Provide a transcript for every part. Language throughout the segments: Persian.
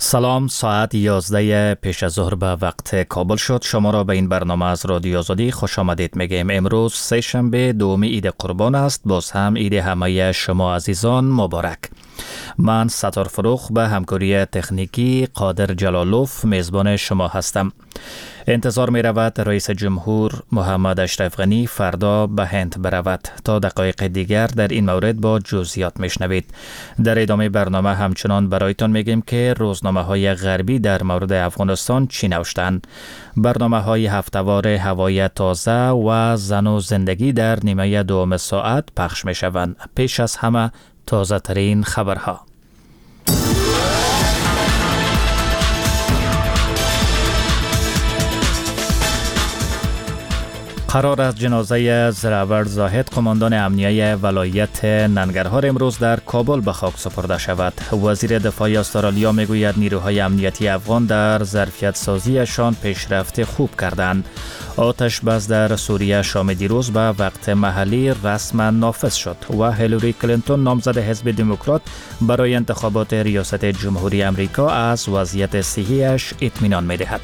سلام، ساعت 11 پیش از ظهر به وقت کابل شد. شما را به این برنامه از رادیو آزادی خوش آمدید میگیم. امروز سه شنبه دوم عید قربان است. باز هم عید همه شما عزیزان مبارک. من ستار فروخ به همکاری تکنیکی قادر جلالوف میزبان شما هستم. انتظار می رود رئیس جمهور محمد اشرف غنی فردا به هند برود. تا دقایق دیگر در این مورد با جزئیات میشنوید. در ادامه برنامه همچنان برایتان میگیم که روزنامه های غربی در مورد افغانستان چی نوشتند. برنامه های هفته‌وار هوای تازه و زن و زندگی در نیمه دوم ساعت پخش می شوند. پیش از همه تازه ترین خبرها. قرار است جنازه زراور زاهد قماندان امنیه ولایت ننگرهار امروز در کابل به خاک سپرده شود. وزیر دفاع استرالیا میگوید نیروهای امنیتی افغان در ظرفیت سازیشان پیشرفت خوب کردند. آتش بس در سوریه شام دیروز به وقت محلی رسما نافذ شد و هیلاری کلینتون نامزد حزب دموکرات برای انتخابات ریاست جمهوری امریکا از وضعیت صحیش اطمینان می‌دهد.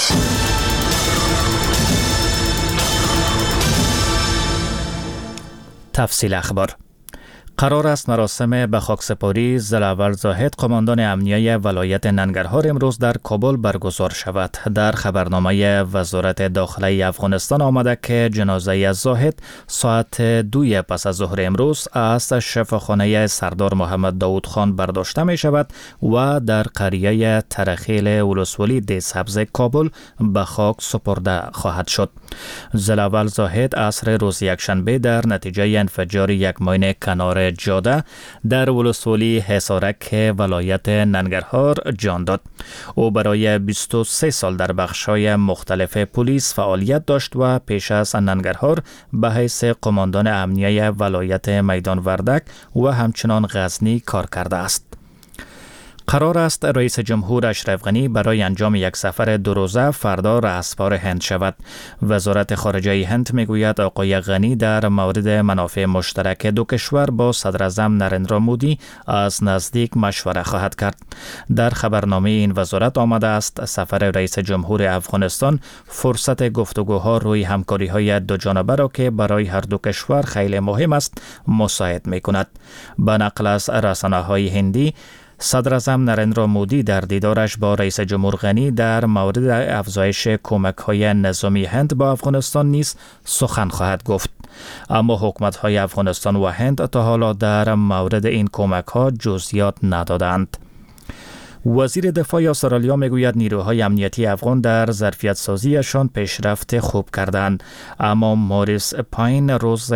تفصیل اخبار. قرار است مراسم به خاکسپاری زراور زاهد قماندان امنیه ولایت ننگرهار امروز در کابل برگزار شود. در خبرنامه وزارت داخلی افغانستان آمده که جنازه زاهد ساعت 2 پس از ظهر امروز از شفاخانه سردار محمد داود خان برداشته می شود و در قریه ترخیل ولسوالی دهسبز کابل به خاک سپرده خواهد شد. زراور زاهد عصر روز یکشنبه در نتیجه انفجار یک ماین کنار جاده در ولسوالی حصارک ولایت ننگرهار جان داد. او برای 23 سال در بخش‌های مختلف پلیس فعالیت داشت و پیش از ننگرهار به حیث قماندان امنیه ولایت میدان وردک و همچنان غزنی کار کرده است. قرار است رئیس جمهور اشرف غنی برای انجام یک سفر 2 روزه فردا رهسپار هند شود. وزارت خارجه هند میگوید آقای غنی در مورد منافع مشترک دو کشور با صدر اعظم نریندرا مودی از نزدیک مشوره خواهد کرد. در خبرنامه این وزارت آمده است سفر رئیس جمهور افغانستان فرصت گفتگوها روی همکاری‌های دو جانبه را که برای هر دو کشور خیلی مهم است مساعد می‌کند. به نقل از رسانه‌های هندی، صدر اعظم نریندرا مودی در دیدارش با رئیس جمهور غنی در مورد افزایش کمک‌های نظامی هند با افغانستان نیز سخن خواهد گفت. اما حکومت‌های افغانستان و هند تا حالا در مورد این کمک‌ها جزئیات ندادند. وزیر دفاع استرالیا میگوید نیروهای امنیتی افغان در ظرفیت سازیشان پیشرفت خوب کردند. اما موریس پاین روز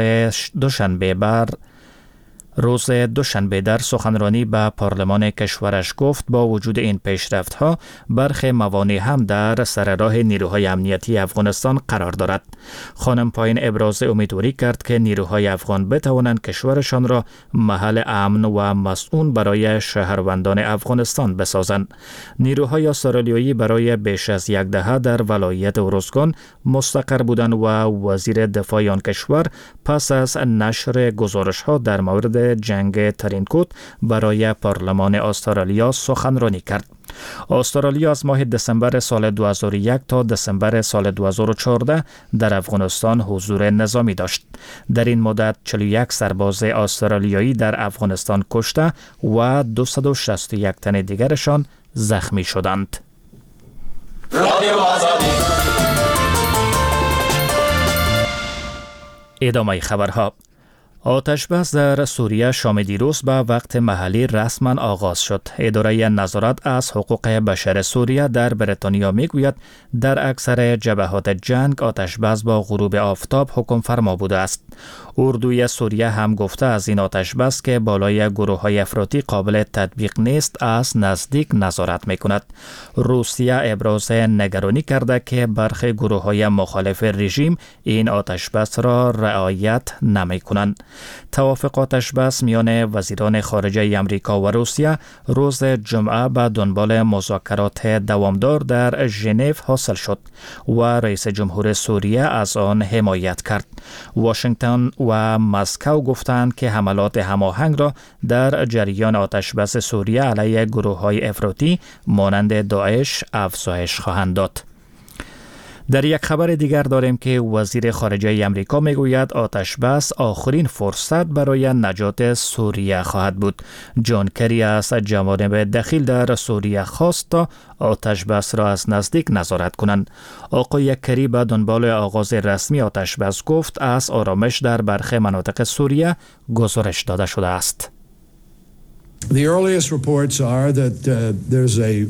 دوشنبه در سخنرانی به پارلمان کشورش گفت با وجود این پیشرفت‌ها برخی موانع هم در سر راه نیروهای امنیتی افغانستان قرار دارد. خانم پاین ابراز امیدواری کرد که نیروهای افغان بتوانند کشورشان را محل امن و مسئول برای شهروندان افغانستان بسازند. نیروهای استرالیایی برای بیش از یک دهه در ولایت ارزگان مستقر بودند و وزیر دفاع آن کشور پس از نشر گزارش‌ها در مورد جنگ ترینکوت برای پارلمان استرالیا سخنرانی کرد. استرالیا از ماه دسامبر سال 2001 تا دسامبر سال 2014 در افغانستان حضور نظامی داشت. در این مدت 41 سرباز استرالیایی در افغانستان کشته و 261 تن دیگرشان زخمی شدند. ادامه خبرها. آتش بس در سوریه شام دیروز به وقت محلی رسما آغاز شد. اداره نظارت از حقوق بشر سوریه در بریتانیا میگوید در اکثر جبهات جنگ آتش بس با غروب آفتاب حکم فرما بوده است. اردوی سوریه هم گفته از این آتش بس که بالای گروه‌های افراطی قابل تطبیق نیست از نزدیک نظارت میکند. روسیه ابراز نگرانی کرده که برخی گروه‌های مخالف رژیم این آتش بس را رعایت نمیکنند. توافق آتش بس میان وزیران خارجه آمریکا و روسیه روز جمعه به دنبال مذاکرات دوامدار در ژنو حاصل شد و رئیس جمهور سوریه از آن حمایت کرد. واشنگتن و مسکو گفتند که حملات هماهنگ را در جریان آتش بس سوریه علیه گروه‌های افراطی مانند داعش افزایش خواهند داد. در یک خبر دیگر داریم که وزیر خارجه آمریکا میگوید آتش بس آخرین فرصت برای نجات سوریه خواهد بود. جان کری از جوانب دخیل در سوریه خواست تا آتش بس را از نزدیک نظارت کنند. آقای کری به دنبال آغاز رسمی آتش بس گفت از آرامش در برخی مناطق سوریه گزارش داده شده است. The earliest reports are that there's a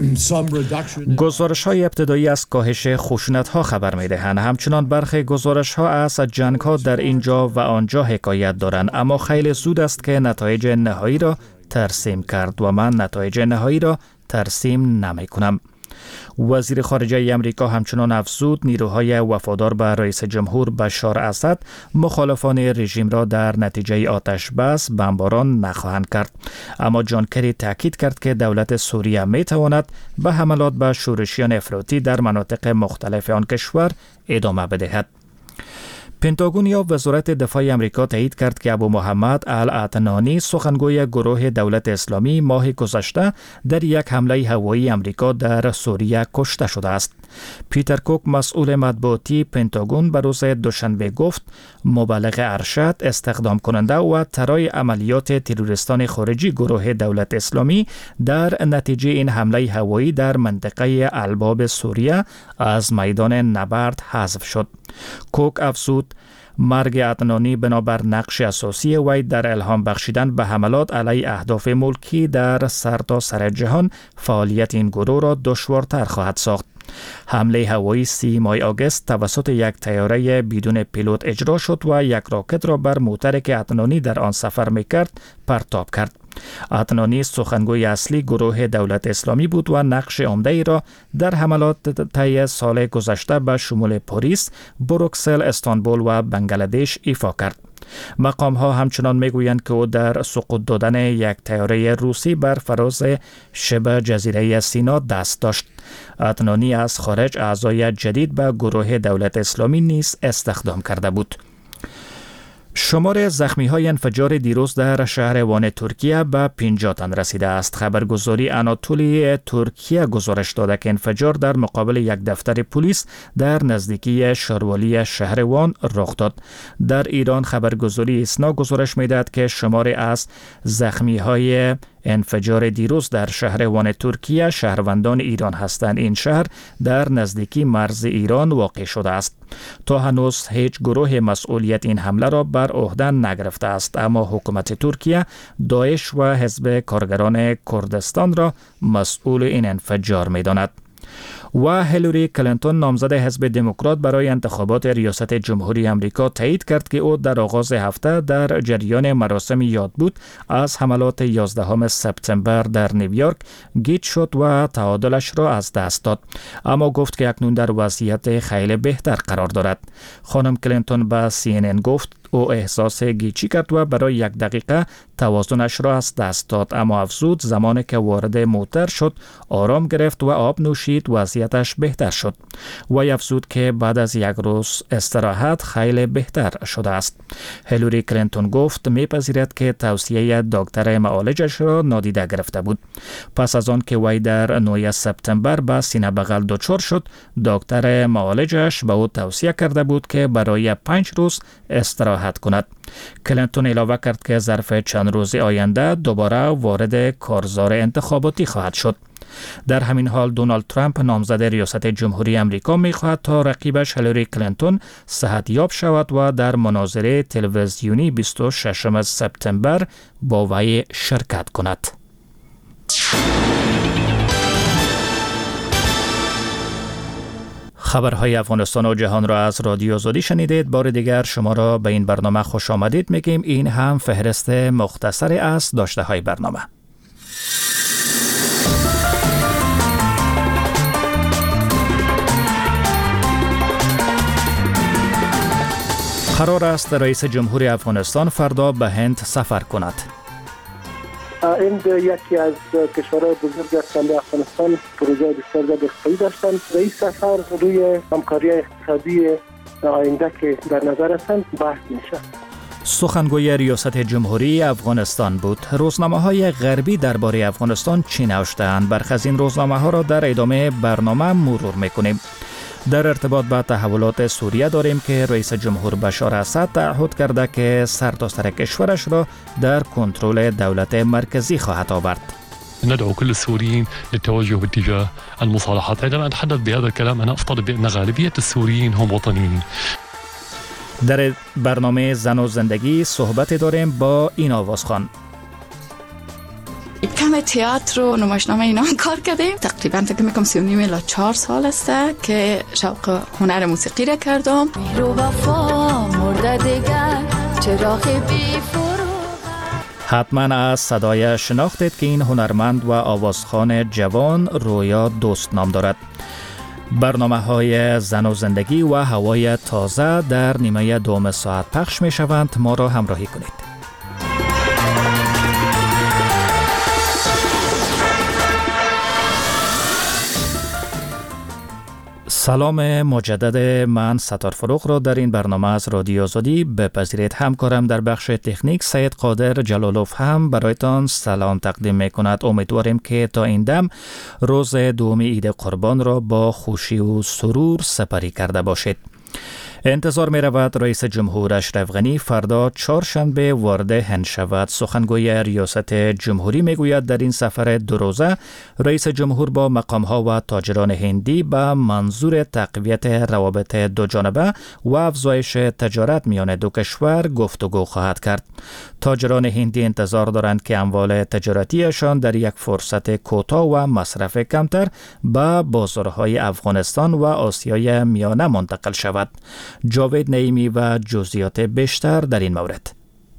گزارش های ابتدایی از کاهش خشونت ها خبر می دهند. همچنان برخی گزارش ها از جنگ ها در اینجا و آنجا حکایت دارند، اما خیلی زود است که نتایج نهایی را ترسیم کرد و من نتایج نهایی را ترسیم نمی کنم. وزیر خارجه آمریکا همچنان افزود نیروهای وفادار به رئیس جمهور بشار اسد مخالفان رژیم را در نتیجه آتش بس بمباران نخواهند کرد. اما جان کری تاکید کرد که دولت سوریه می تواند به حملات به شورشیان افراطی در مناطق مختلف آن کشور ادامه بدهد. پنتاگون یا وزارت دفاع آمریکا تایید کرد که ابو محمد العدنانی سخنگوی گروه دولت اسلامی ماه گذشته در یک حمله هوایی آمریکا در سوریه کشته شده است. پیتر کوک مسئول مطبوعاتی پنتاگون به روز دوشنبه گفت مبلغ ارشد استخدام کننده و طراح عملیات تروریستان خارجی گروه دولت اسلامی در نتیجه این حمله هوایی در منطقه الباب سوریه از میدان نبرد حذف شد. کوک افزود مرگ عدنانی بنابر نقش اساسی وی در الهام بخشیدن به حملات علیه اهداف ملکی در سرتاسر جهان فعالیت این گروه را دشوارتر خواهد ساخت. حمله هوایی 30 ماه آگوست توسط یک طیاره بدون پیلوت اجرا شد و یک راکت را بر موتری که عدنانی در آن سفر میکرد پرتاب کرد. عدنانی سخنگوی اصلی گروه دولت اسلامی بود و نقش عمده را در حملات طی سال گذشته به شمول پاریس، بروکسل، استانبول و بنگلادش ایفا کرد. مقام ها همچنان میگویند که او در سقوط دادن یک طیاره روسی بر فراز شبه جزیره سینا دست داشت. عدنانی از خارج اعضای جدید به گروه دولت اسلامی نیز استخدام کرده بود. شمار زخمی‌های انفجار دیروز در شهر وان ترکیه به 50 تن رسیده است. خبرگزاری آناتولی ترکیه گزارش داده که انفجار در مقابل یک دفتر پلیس در نزدیکی شاروالی شهر وان رخ داد. در ایران خبرگزاری ایسنا گزارش می‌دهد که شمار از زخمی‌های انفجار دیروز در شهر وان ترکیه شهروندان ایران هستند. این شهر در نزدیکی مرز ایران واقع شده است. تا هنوز هیچ گروه مسئولیت این حمله را بر عهده نگرفته است، اما حکومت ترکیه داعش و حزب کارگران کردستان را مسئول این انفجار می‌داند. و هیلاری کلینتون نامزد حزب دموکرات برای انتخابات ریاست جمهوری آمریکا تایید کرد که او در آغاز هفته در جریان مراسم یاد بود از حملات 11 سپتامبر در نیویورک گیج شد و تعادلش را از دست داد، اما گفت که اکنون در وضعیت خیلی بهتر قرار دارد. خانم کلینتون به CNN گفت او احساس گیجی کرد و برای 1 دقیقه توازنش را از دست داد، اما افزود زمانی که وارد موتر شد آرام گرفت و آب نوشید وضعیتش بهتر شد. و افزود که بعد از 1 روز استراحت خیلی بهتر شده است. هیلاری کلینتون گفت میپذیرد که توصیه دکتر معالجش را نادیده گرفته بود. پس از آن که وی در 9 سپتامبر به سینه بغل دچار شد، دکتر معالجش به او توصیه کرده بود که برای 5 روز استراحت کند. کلینتون علاوه کرد که ظرف چند روز آینده دوباره وارد کارزار انتخاباتی خواهد شد. در همین حال دونالد ترامپ نامزد ریاست جمهوری آمریکا می‌خواهد تا رقیبش هیلاری کلینتون صحتیاب شود و در مناظره تلویزیونی 26 سپتامبر با وی شرکت کند. خبرهای افغانستان و جهان را از رادیو آزادی شنیدید. بار دیگر شما را به این برنامه خوش آمدید میگیم. این هم فهرست مختصری از داشته های برنامه. قرار است رئیس جمهور افغانستان فردا به هند سفر کند. هند یکی از کشورهای بزرگ است که افغانستان پروژه بسیار زیاد اقتصادی داشتند. رئیس سفر روی همکاری اقتصادی آینده که در نظر هستند بحث میشه. سخنگوی ریاست جمهوری افغانستان بود. روزنامه‌های غربی درباره افغانستان چی نوشته‌اند؟ برخی از این روزنامه‌ها را در ادامه برنامه مرور می‌کنیم. در ارتباط با تحولات سوریه داریم که رئیس جمهور بشار اسد تعهد کرده که سرتاسر کشورش را در کنترل دولت مرکزی خواهد آورد. ندعو كل السوريين للتوجه باتجاه المصالحات. عندما أتحدث بهذا الكلام أنا أفترض بأن غالبية السوريين هم وطنيين. در برنامه زن و زندگی صحبت داریم با این آوازخوان. کم تئاتر و نمایشنامه اینا کار کردیم. تقریبا فکر میکنم 3.5 الی 4 سال است که شوق هنر موسیقی را کردم. رو وفا مرده دیگر چراغ بی فرو. حتما از صدای شناختید که این هنرمند و آوازخوان جوان رویا دوست نام دارد. برنامه‌های زن و زندگی و هوای تازه در نیمه دوم ساعت پخش می شوند. ما را همراهی کنید. سلام مجدد، من ستار فروغ را در این برنامه از رادیو آزادی بپذیرید. همکارم در بخش تکنیک سید قادر جلالوف هم برایتان سلام تقدیم می کند. امیدواریم که تا این دم روز دوم عید قربان را با خوشی و سرور سپری کرده باشید. انتظار می رود رئیس جمهور اشرف غنی فردا چهارشنبه وارد هند شود. سخنگوی ریاست جمهوری می گوید در این سفر 2 روزه رئیس جمهور با مقامها و تاجران هندی به منظور تقویت روابط دوجانبه و افزایش تجارت میان دو کشور گفتگو خواهد کرد. تاجران هندی انتظار دارند که اموال تجارتیشان در یک فرصت کوتاه و مصرف کمتر به بازارهای افغانستان و آسیای میانه منتقل شود. جاوید نعیمی و جزئیات بیشتر در این مورد.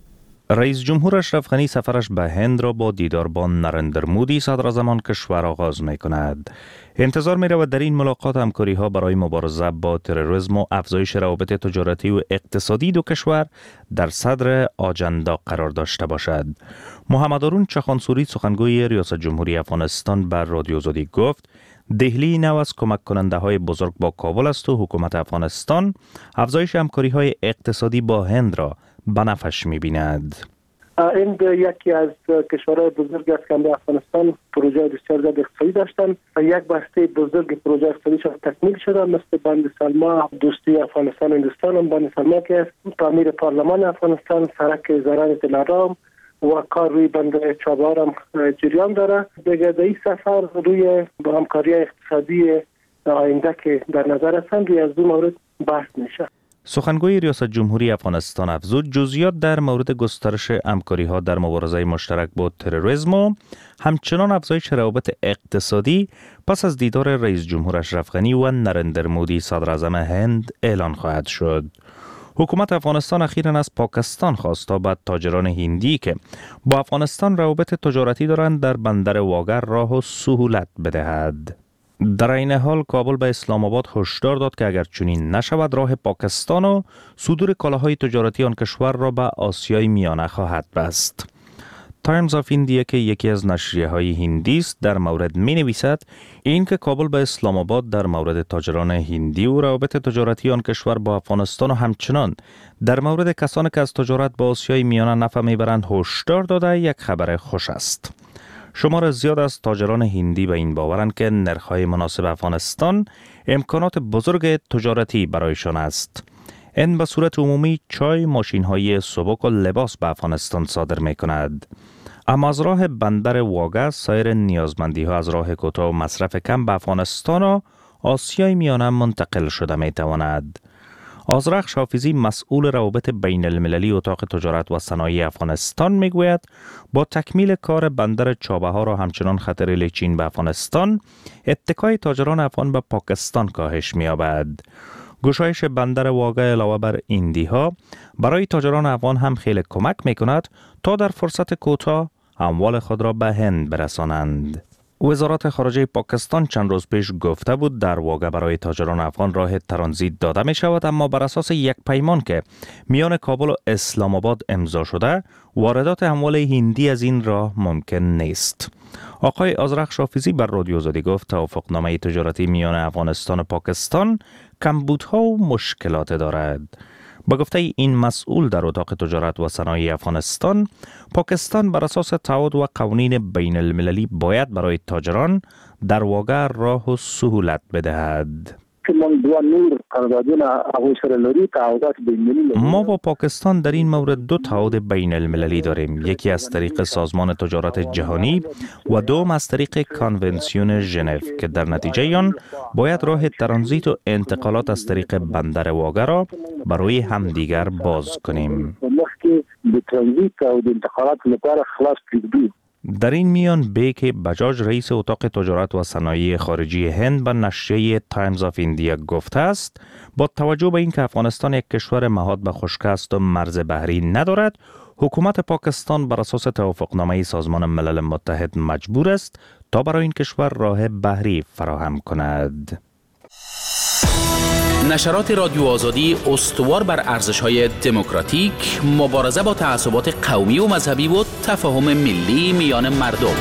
رئیس جمهور اشرف غنی سفرش به هند را با دیدار با نریندر مودی صدراعظم کشور آغاز می کند. انتظار می رود در این ملاقات همکاری ها برای مبارزه با تروریسم و افزایش روابط تجارتی و اقتصادی دو کشور در صدر آجندا قرار داشته باشد. محمد هارون چخانسوری سخنگوی ریاست جمهوری افغانستان بر رادیو آزادی گفت دهلی نو از کمک کننده های بزرگ با کابل است و حکومت افغانستان افزایش همکاری های اقتصادی با هند را به نفعش می بیند. هند یکی از کشورهای بزرگ است که در افغانستان پروژه بسیار زیاد اقتصادی داشتند و یک بسته بزرگ پروژه اقتصادیشان تکمیل شده، مثل بند سلما، دوستی افغانستان هندوستان، بند سلما که تعمیر پارلمان افغانستان، سرک زران دلارام و کار روی بند چابهار هم جریان داره. دیگه در این سفر روی همکاری اقتصادی آینده که در نظر هستند روی از دو مورد بحث میشه. سخنگوی ریاست جمهوری افغانستان افزود جزئیات در مورد گسترش همکاری‌ها در مبارزه مشترک با تروریسم و همچنان افزایش روابط اقتصادی پس از دیدار رئیس جمهور اشرف غنی و نریندر مودی صدراعظم هند اعلان خواهد شد. حکومت افغانستان اخیراً از پاکستان خواست تا به تاجران هندی که با افغانستان روابط تجارتی دارند در بندر واگر راه و سهولت بدهد. در این حال کابل به اسلام آباد هشدار داد که اگر چنین نشود راه پاکستان و صدور کالاهای تجارتی آن کشور را به آسیای میانه خواهد بست. تایمز آف ایندیا که یکی از نشریه‌های هندی است در مورد می‌نویسد این که کابل به اسلام آباد در مورد تاجران هندی و روابط تجارتی آن کشور با افغانستان و همچنان در مورد کسانی که از تجارت با آسیای میانه نفع میبرند هشدار داده یک خبر خوش است. شمار زیاد از تاجران هندی به این باورند که نرخ‌های مناسب افغانستان امکانات بزرگ تجارتی برایشان است. این به صورت عمومی چای، ماشین‌های سبک و لباس به افغانستان صادر می‌کند. اما از راه بندر واگه سایر نیازمندی‌ها از راه کوتاه و مصرف کم به افغانستان و آسیای میانه منتقل شده می‌تواند. آذرخش حافظی مسئول روابط بین المللی اتاق تجارت و صنایع افغانستان میگوید با تکمیل کار بندر چابهار و همچنان خطر لیچین به افغانستان اتکای تاجران افغان به پاکستان کاهش می‌یابد. گشایش بندر واگه علاوه بر ایندی‌ها برای تاجران افغان هم خیلی کمک می‌کند تا در فرصت کوتاه اموال خود را به هند برسانند. وزارت خارجه پاکستان چند روز پیش گفته بود در واقع برای تاجران افغان راه ترانزیت داده می شود، اما بر اساس یک پیمان که میان کابل و اسلام آباد امضا شده واردات اموال هندی از این راه ممکن نیست. آقای آذرخش حافظی بر رادیو آزادی گفت توافقنامه تجارتی میان افغانستان و پاکستان کمبودها و مشکلات دارد. با گفته این مسئول در اتاق تجارت و صنایع افغانستان، پاکستان بر اساس تعهد و قوانین بین المللی باید برای تاجران در واقع راه و سهولت بدهد. ما با پاکستان در این مورد دو تعهد بین المللی داریم، یکی از طریق سازمان تجارت جهانی و دوم از طریق کنونسیون ژنو که در نتیجه آن باید راه ترانزیت و انتقالات از طریق بندر واگه را برای همدیگر باز کنیم. در این میان بیک بجاج رئیس اتاق تجارت و صنایع خارجی هند به نشریه تایمز آف ایندیا گفته است با توجه به اینکه افغانستان یک کشور محاط به خشکی است و مرز بحری ندارد، حکومت پاکستان بر اساس توافقنامه سازمان ملل متحد مجبور است تا برای این کشور راه بحری فراهم کند. نشرات رادیو آزادی استوار بر ارزش‌های دموکراتیک، مبارزه با تعصبات قومی و مذهبی و تفاهم ملی میان مردم.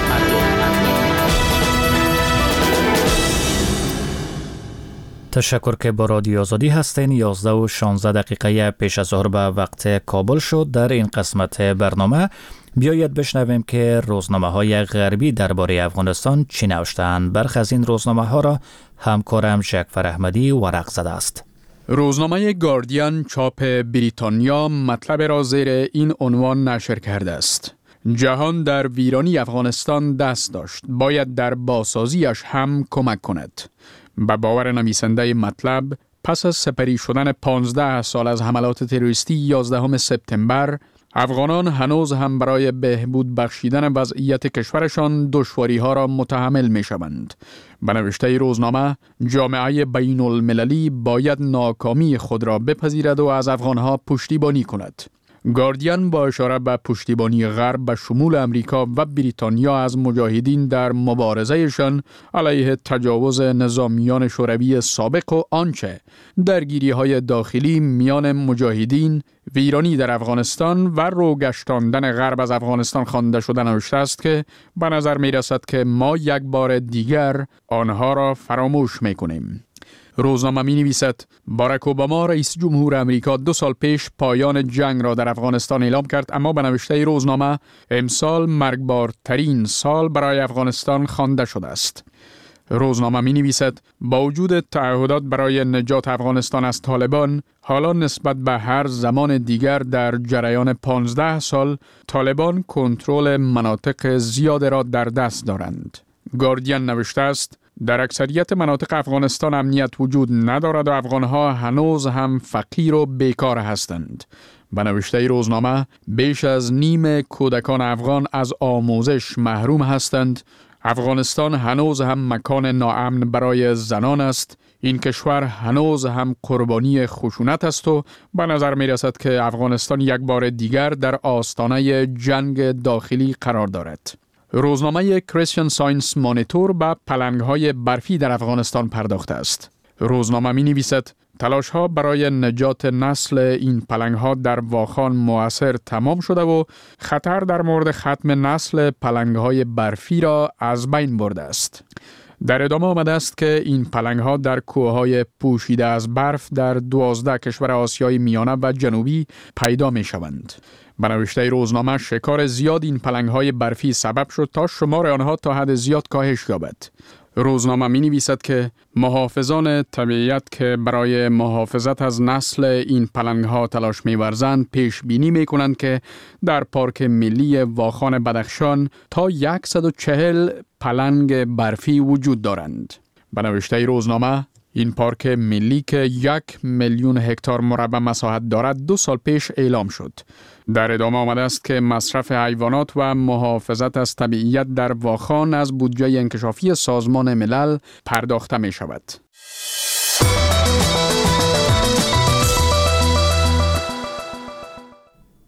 تشکر که با رادیو آزادی هستین. 11 و 16 دقیقه پیش از ظهر به وقت کابل شد. در این قسمت برنامه بیایید بشنویم که روزنامه‌های غربی درباره افغانستان چی نوشته‌اند. برخی از این روزنامه‌ها را همکارم جعفر احمدی ورق زده است. روزنامه گاردین چاپ بریتانیا مطلب را زیر این عنوان نشر کرده است: جهان در ویرانی افغانستان دست داشت، باید در بازسازیش هم کمک کند. به باور نویسنده مطلب، پس از سپری شدن 15 سال از حملات تروریستی 11 سپتامبر، افغانان هنوز هم برای بهبود بخشیدن وضعیت کشورشان دشواری‌ها را متحمل می‌شوند. به نوشته روزنامه، جامعه بین المللی باید ناکامی خود را بپذیرد و از افغانها پشتیبانی کند. گاردین با اشاره به پشتیبانی غرب به شمول امریکا و بریتانیا از مجاهدین در مبارزهشان علیه تجاوز نظامیان شوروی سابق و آنچه درگیری‌های داخلی میان مجاهدین، ویرانی در افغانستان و روگشتاندن غرب از افغانستان خوانده شده نوشته است که به نظر می رسد که ما یک بار دیگر آنها را فراموش می کنیم. روزنامه می نویسد باراک اوباما رئیس جمهور امریکا 2 سال پیش پایان جنگ را در افغانستان اعلام کرد، اما به نوشته روزنامه امسال مرگبارترین سال برای افغانستان خوانده شده است. روزنامه می نویسد با وجود تعهدات برای نجات افغانستان از طالبان، حالا نسبت به هر زمان دیگر در جریان 15 سال طالبان کنترل مناطق زیاد را در دست دارند. گاردین نوشته است در اکثریت مناطق افغانستان امنیت وجود ندارد و افغانها هنوز هم فقیر و بیکار هستند. به نوشته روزنامه، بیش از نیم کودکان افغان از آموزش محروم هستند. افغانستان هنوز هم مکان ناامن برای زنان است. این کشور هنوز هم قربانی خشونت است و به نظر می رسد که افغانستان یک بار دیگر در آستانه جنگ داخلی قرار دارد. روزنامه کریستین ساینس مانیتور به پلنگ‌های برفی در افغانستان پرداخته است. روزنامه می نویسد تلاش‌ها برای نجات نسل این پلنگ‌ها در واخان مؤثر تمام شده و خطر در مورد ختم نسل پلنگ‌های برفی را از بین برده است. در ادامه آمده است که این پلنگ‌ها در کوههای پوشیده از برف در 12 کشور آسیای میانه و جنوبی پیدا می‌شوند. به نوشته روزنامه، شکار زیاد این پلنگ‌های برفی سبب شد تا شمار آنها تا حد زیاد کاهش یابد. روزنامه می نویسد که محافظان طبیعت که برای محافظت از نسل این پلنگ‌ها تلاش می ورزند پیش بینی می کنند که در پارک ملی واخان بدخشان تا 140 پلنگ برفی وجود دارند. به نوشته روزنامه، این پارک ملی که 1,000,000 هکتار مربع مساحت دارد 2 سال پیش اعلام شد. در ادامه آمده است که مصرف حیوانات و محافظت از طبیعیت در واخان از بودجه انکشافی سازمان ملل پرداخته می شود.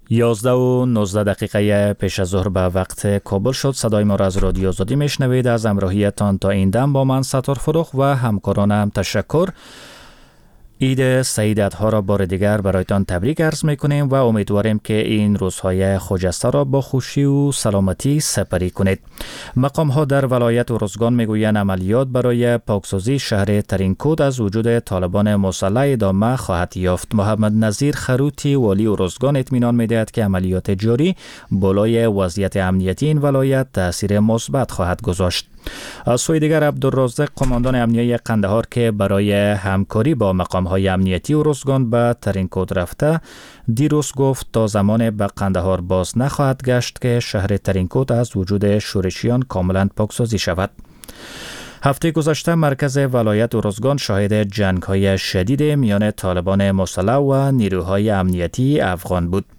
11:19 پیش از ظهر به وقت کابل شد. صدای ما را از رادیو آزادی میشنوید. از همراهیتان تا این دم با من ستار فروخ و همکارانم تشکر. عید سعیدت‌ها را بار دیگر برایتان تبریک عرض میکنیم و امیدواریم که این روزهای خجسته را با خوشی و سلامتی سپری کنید. مقام‌ها در ولایت ارزگان میگویند عملیات برای پاکسازی شهر ترینکوت از وجود طالبان مسلح ادامه خواهد یافت. محمد نظیر خروتی والی ارزگان اطمینان میدهد که عملیات جاری بالای وضعیت امنیتی این ولایت تاثیر مثبت خواهد گذاشت. از سوی دیگر عبدالرازق قماندان امنیه قندهار که برای همکاری با مقام‌های امنیتی ارزگان به ترینکوت رفته، دیروز گفت تا زمان به قندهار باز نخواهد گشت که شهر ترینکوت از وجود شورشیان کاملا پاکسازی شود. هفته گذشته مرکز ولایت ارزگان شاهد جنگ‌های شدید میان طالبان مسلح و نیروهای امنیتی افغان بود.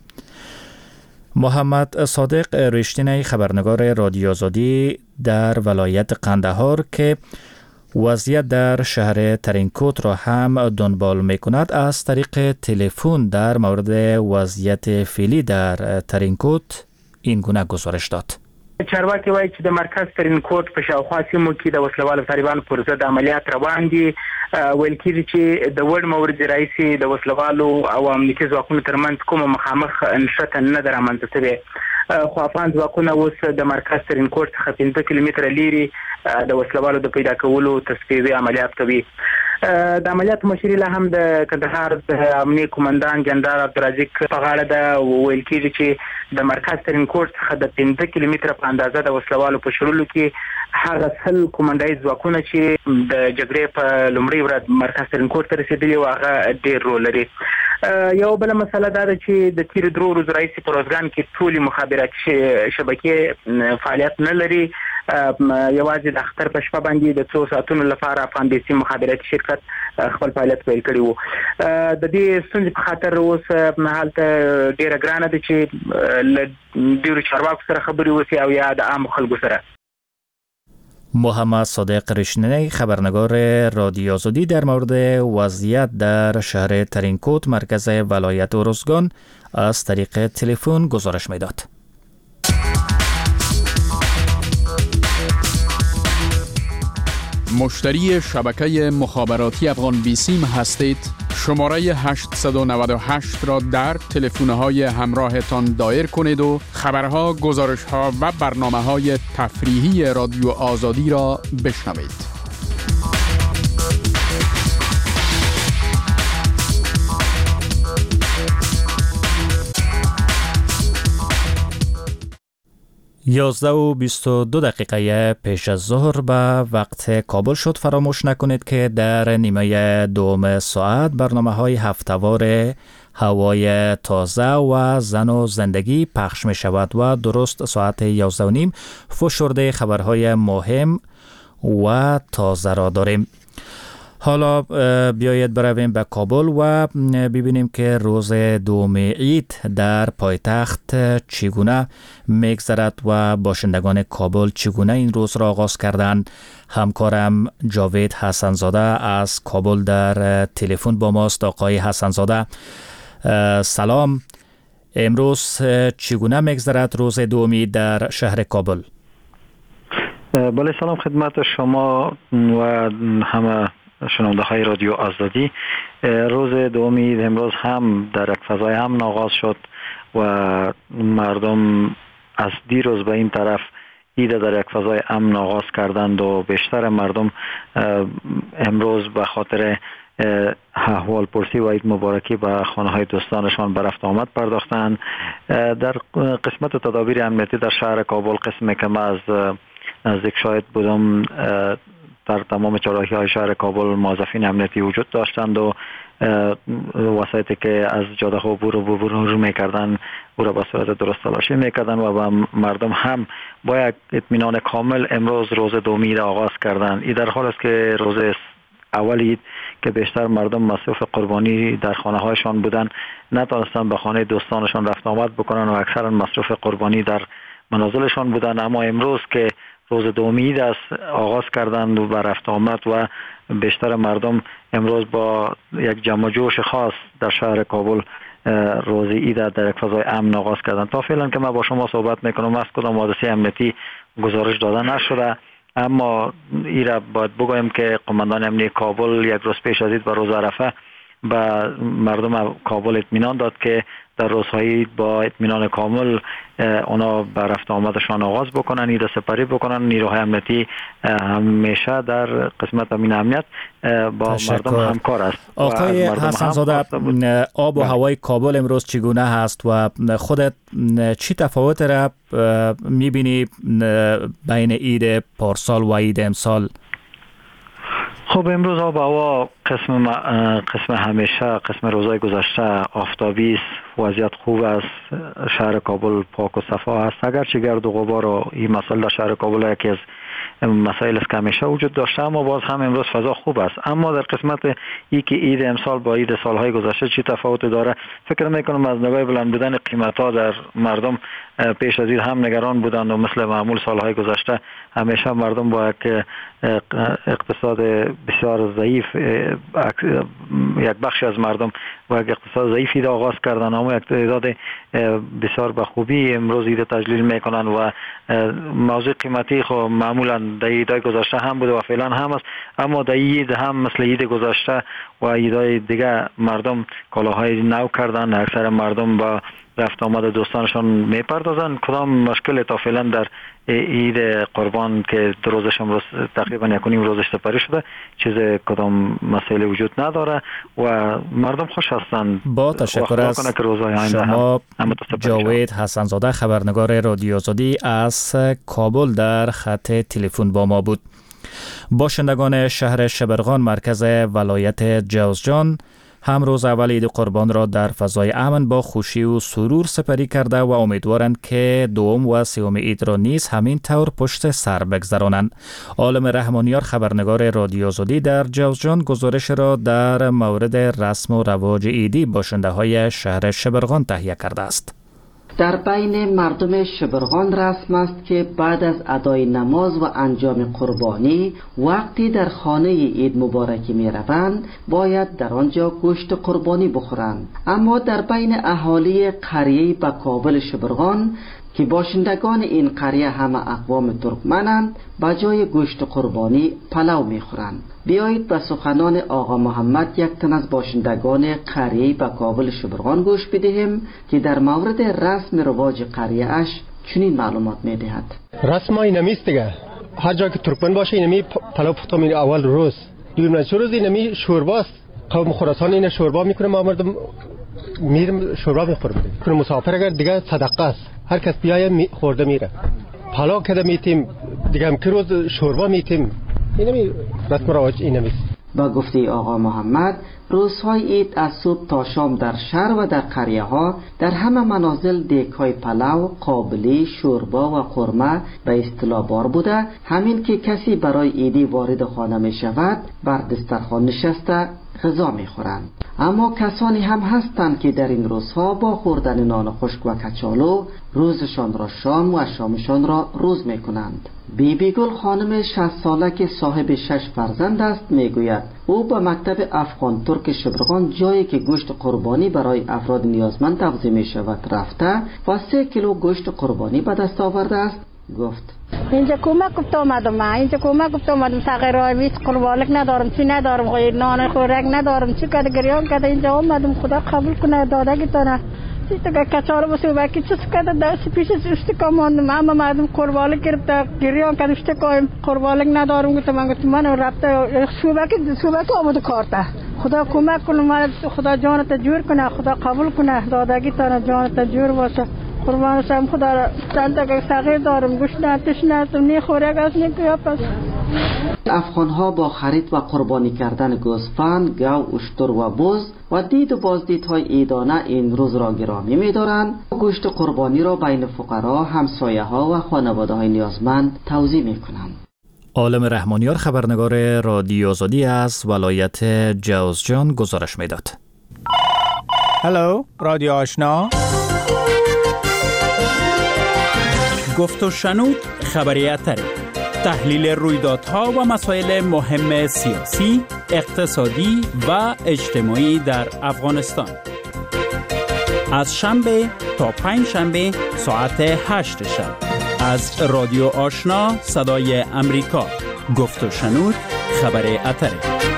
محمد صادق رشتینی خبرنگار رادیو آزادی در ولایت قندهار که وضعیت در شهر ترینکوت را هم دنبال می‌کند از طریق تلفن در مورد وضعیت فعلی در ترینکوت این گونه گزارش داد. چارواکي وایي چې د مرکز ترینکوت په شاوخوا سیمو کې د وسلوالو طالبانو پر ضد عملیات روان دي. ویل کېږي چې د وړ مورد رئیسي د وسلوالو او امنیتي ځواکونو ترمنځ کومه مخامخ نښته نه ده رامنځته شوې. خو افغان ځواکونه اوس د مرکز ترینکوت څخه 15 کیلومتره لیرې د وسلوالو د پیدا کولو تصفیوي عملیات کوي. د عملیات مشري له هم د کندهار د امنیه قومندان جنرال عبدالرزاق په غاړه ده. ویل کېږي چې د مرکز ترینکوت څخه د 15 کیلومتره په اندازه د وسلوالو په شړلو کې هغه 100 کومندای ځواکونه چې د جګړې په لومړۍ ورځ مرکز ترینکوت ته رسیدلي و هغه ډېر رول لري. یو بل مسله دا ده چې د تیر 2 ورځې راهیسې په روزګان کې ټولې مخابراتي شبکې فعالیت نه لري. یوازې د اختر په شپه باندې د 2 ساعتونو لپاره افغان بیسي مخابراتي شرکت خپل فعالیت پیل کړی وو. د دې ستونزې په خاطر اوس هلته ډېره ګرانه ده چې له ډېرو چارواکو سره خبرې وشي او یا د عامو خلکو سره. محمد صادق رشنی خبرنگار رادیو آزادی در مورد وضعیت در شهر ترینکوت مرکز ولایت ارزگان از طریق تلفن گزارش میداد. مشتری شبکه مخابراتی افغان بیسیم هستید؟ شماره 898 را در تلفن‌های همراهتان دایر کنید و خبرها، گزارش‌ها و برنامه‌های تفریحی رادیو آزادی را بشنوید. یازده و 22 دقیقه پیش از ظهر به وقت کابل شد. فراموش نکنید که در نیمه دوم ساعت برنامه‌های هفته‌وار هوای تازه و زن و زندگی پخش می شود و درست ساعت 11:30 فشرده خبرهای مهم و تازه را داریم. حالا بیایید برویم به کابل و ببینیم که روز دوم عید در پایتخت چگونه میگذرد و باشندگان کابل چگونه این روز را آغاز کردند. همکارم جاوید حسنزاده از کابل در تلفن با ماست. آقای حسنزاده سلام، امروز چگونه میگذرد روز دوم عید در شهر کابل؟ بله، سلام خدمت شما و همه شنونده های رادیو آزادی. روز دوم عید امروز هم در یک فضای امن آغاز شد و مردم از دیروز به این طرف عید در یک فضای امن آغاز کردند و بیشتر مردم امروز به خاطر احوال پرسی و عید مبارکی به خانه های دوستانشان به رفت آمد پرداختند. در قسمت تدابیر امنیتی در شهر کابل، قسمی که من از نزدیک شاهد بودم، در تمام چهارراهی‌های شهر کابل موظفین امنیتی وجود داشتند و وسایطی که از جاده ها عبور میکردن او را به صورت درست تلاشی میکردن و مردم هم با یک اطمینان کامل امروز روز دوم عید آغاز کردند. این در حال است که روز اول عید که بیشتر مردم مصروف قربانی در خانه هایشان بودن، نتونستن به خانه دوستانشان رفت آمد بکنن و اکثرا مصروف قربانی در منازلشان بودن. اما امروز که روز دوم عید است آغاز کردند و به رفت آمد و بیشتر مردم امروز با یک جمع جوش خاص در شهر کابل روز عید در یک فضای امن آغاز کردن. تا فعلا که ما با شما صحبت میکنم از کدام حادثه امنیتی گزارش داده نشده، اما ایرا باید بگویم که قماندان امنیتی کابل یک روز پیش از عید به روز عرفه به مردم کابل اطمینان داد که در روزهای با اطمینان کامل اونا به رفت آمدشان آغاز بکنن، عید سپری بکنن. نیروهای امنیتی همیشه در قسمت امین امنیت با مردم همکار است. آقای حسن زاده، آب و هوای کابل امروز چگونه هست و خودت چی تفاوت را میبینی بین عید پارسال و عید امسال؟ خب امروز آب و هوا قسم همیشه، قسم روزهای گذشته آفتابی است، وضعیت خوب است، شهر کابل پاک و صفا است. اگرچه گرد و غبار و این مسئله در شهر کابل یکی از مسائل است که همیشه وجود داشته، اما باز هم امروز فضا خوب است. اما در قسمت ای که عید امسال با عید سالهای گذشته چی تفاوت داره، فکر میکنم از نگاه بلند بودن قیمت‌ها در مردم پیش از عید هم نگران بودند و مثل معمول سالهای گذشته همیشه مردم با یک اقتصاد بسیار ضعیف، یک بخشی از مردم با یک اقتصاد ضعیفی آغاز کردن، اما یک تعداد بسیار به خوبی امروز عید تجلیل میکنن و موضوع قیمتی خب معمولا در عیدهای گذشته هم بوده و فعلا هم است، اما در عید هم مثل عید گذشته و عیدهای دیگه مردم کالاهای نو کردن. اکثر مردم با رفت آمد دوستانشان میپردازن. کدام مشکل تا فعلا در عید قربان که روزش امروز تقریبا 1.5 روزش سپری شده چیز کدام مسئله وجود نداره و مردم خوش هستند. با تشکر از شما جاوید حسن زاده، خبرنگار رادیو آزادی از کابل در خط تلفن با ما بود. باشندگان شهر شبرغان مرکز ولایت جوزجان هم روز اول عید قربان را در فضای امن با خوشی و سرور سپری کرده و امیدوارند که دوم و سوم عید را نیز همین طور پشت سر بگذرانند. عالم رحمانیار، خبرنگار رادیو آزادی در جوزجان، گزارش را در مورد رسم و رواج عیدی باشنده های شهر شبرغان تهیه کرده است. در بین مردم شبرغان رسم است که بعد از ادای نماز و انجام قربانی وقتی در خانه عید مبارکی می روند باید در آنجا گوشت قربانی بخورند. اما در بین اهالی قریه بکابل شبرغان که باشندگان این قریه همه اقوام ترکمنند به جای گوشت قربانی پلو می خورند. بیایید به سخنان آقا محمد، یک تن از باشندگان قریه بکابل شبرغان گوش بدهیم که در مورد رسم رواج قریه اش چنین معلومات می دهد. رسم های نمیست دیگه، هر جا که ترکمن باشه اینمی پلو پختم این اول روز، دیگر روز اینمی شورباست. قوم خراسان این شوربا میکنه، ما مردم میرم شوربا میخورم. کنه مسافر اگر دیگه صدقه است، هر کس بیایه خورده میره. پلو کده میتیم دیگه هم که روز شوربا میتیم. اینمی رسم رواج اینمیست. با گفته آقا محمد روزهای عید از صبح تا شام در شهر و در قریه ها در همه منازل دیگ‌های پلو، قابلی، شوربا و قرمه به اصطلاح بار بوده. همین که کسی برای عیدی وارد خانه می شود بر دسترخوان نشسته غذا می خورند. اما کسانی هم هستند که در این روزها با خوردن نان خشک و کچالو روزشان را شام و شامشان را روز می کنند. بیبی گل خانم 60 ساله که صاحب 6 فرزند است می گوید او به مکتب افغان ترک شبرغان جایی که گوشت قربانی برای افراد نیازمند توزیع می شود رفته و 3 کیلو گوشت قربانی به دست آورده است. گفت اینجا کمک گفت آمدم، اینجا کمک گفت آمدم، تغییر ویس قربانک ندارم، چی ندارم، غیر نان خوراک ندارم، چی کده گریان کده اینجا آمدم. خدا قبول کنه دادگی تانه چیزی کچاره بسو باکی چیز کده دست پیش اشتی کاماندم. اما مردم قربانک گرفته گریان کده اشتی کایم قربانک ندارم. گفتم من رفته صوباکی آمده کارته. خدا کمک کنه، خدا جانت جور کنه، خدا قبول کنه دادگی تانه جانت جور باشه. قربان شم خدا را چند تا صغیر دارم، گوشت نتش نتم نی خوراک از نی پس. افغان‌ها با خرید و قربانی کردن گوسفند، گاو، اشتر و بز و دید و بازدیدهای عیدانه این روز را گرامی می‌دارند. گوشت قربانی را بین فقرا، همسایه‌ها و خانواده‌های نیازمند توزیع می‌کنند. عالم رحمانیار، خبرنگار رادیو آزادی از ولایت جوزجان گزارش می‌داد. هلو، رادیو آشنا. گفت و شنود خبریت تحلیل رویدادها و مسائل مهم سیاسی، اقتصادی و اجتماعی در افغانستان. از شنبه تا پنج شنبه ساعت 8 شب از رادیو آشنا صدای امریکا. گفت و شنود خبر اتره.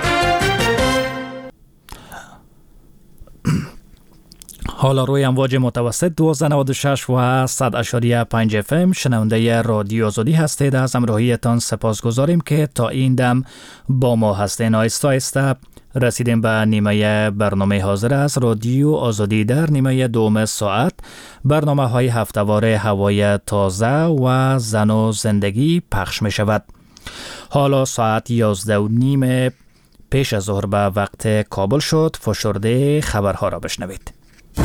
حالا روی امواج متوسط 1296 و 100.5 FM شنونده رادیو آزادی هستید. از همراهیتان سپاسگزاریم که تا این دم با ما هستین. آیسته آیسته رسیدیم به نیمه برنامه حاضر از رادیو آزادی. در نیمه دوم ساعت برنامه های هفته‌وار هوای تازه و زن و زندگی پخش می شود. حالا ساعت 11:30 پیش از ظهر به وقت کابل شد. فشرده خبرها را بشنوید.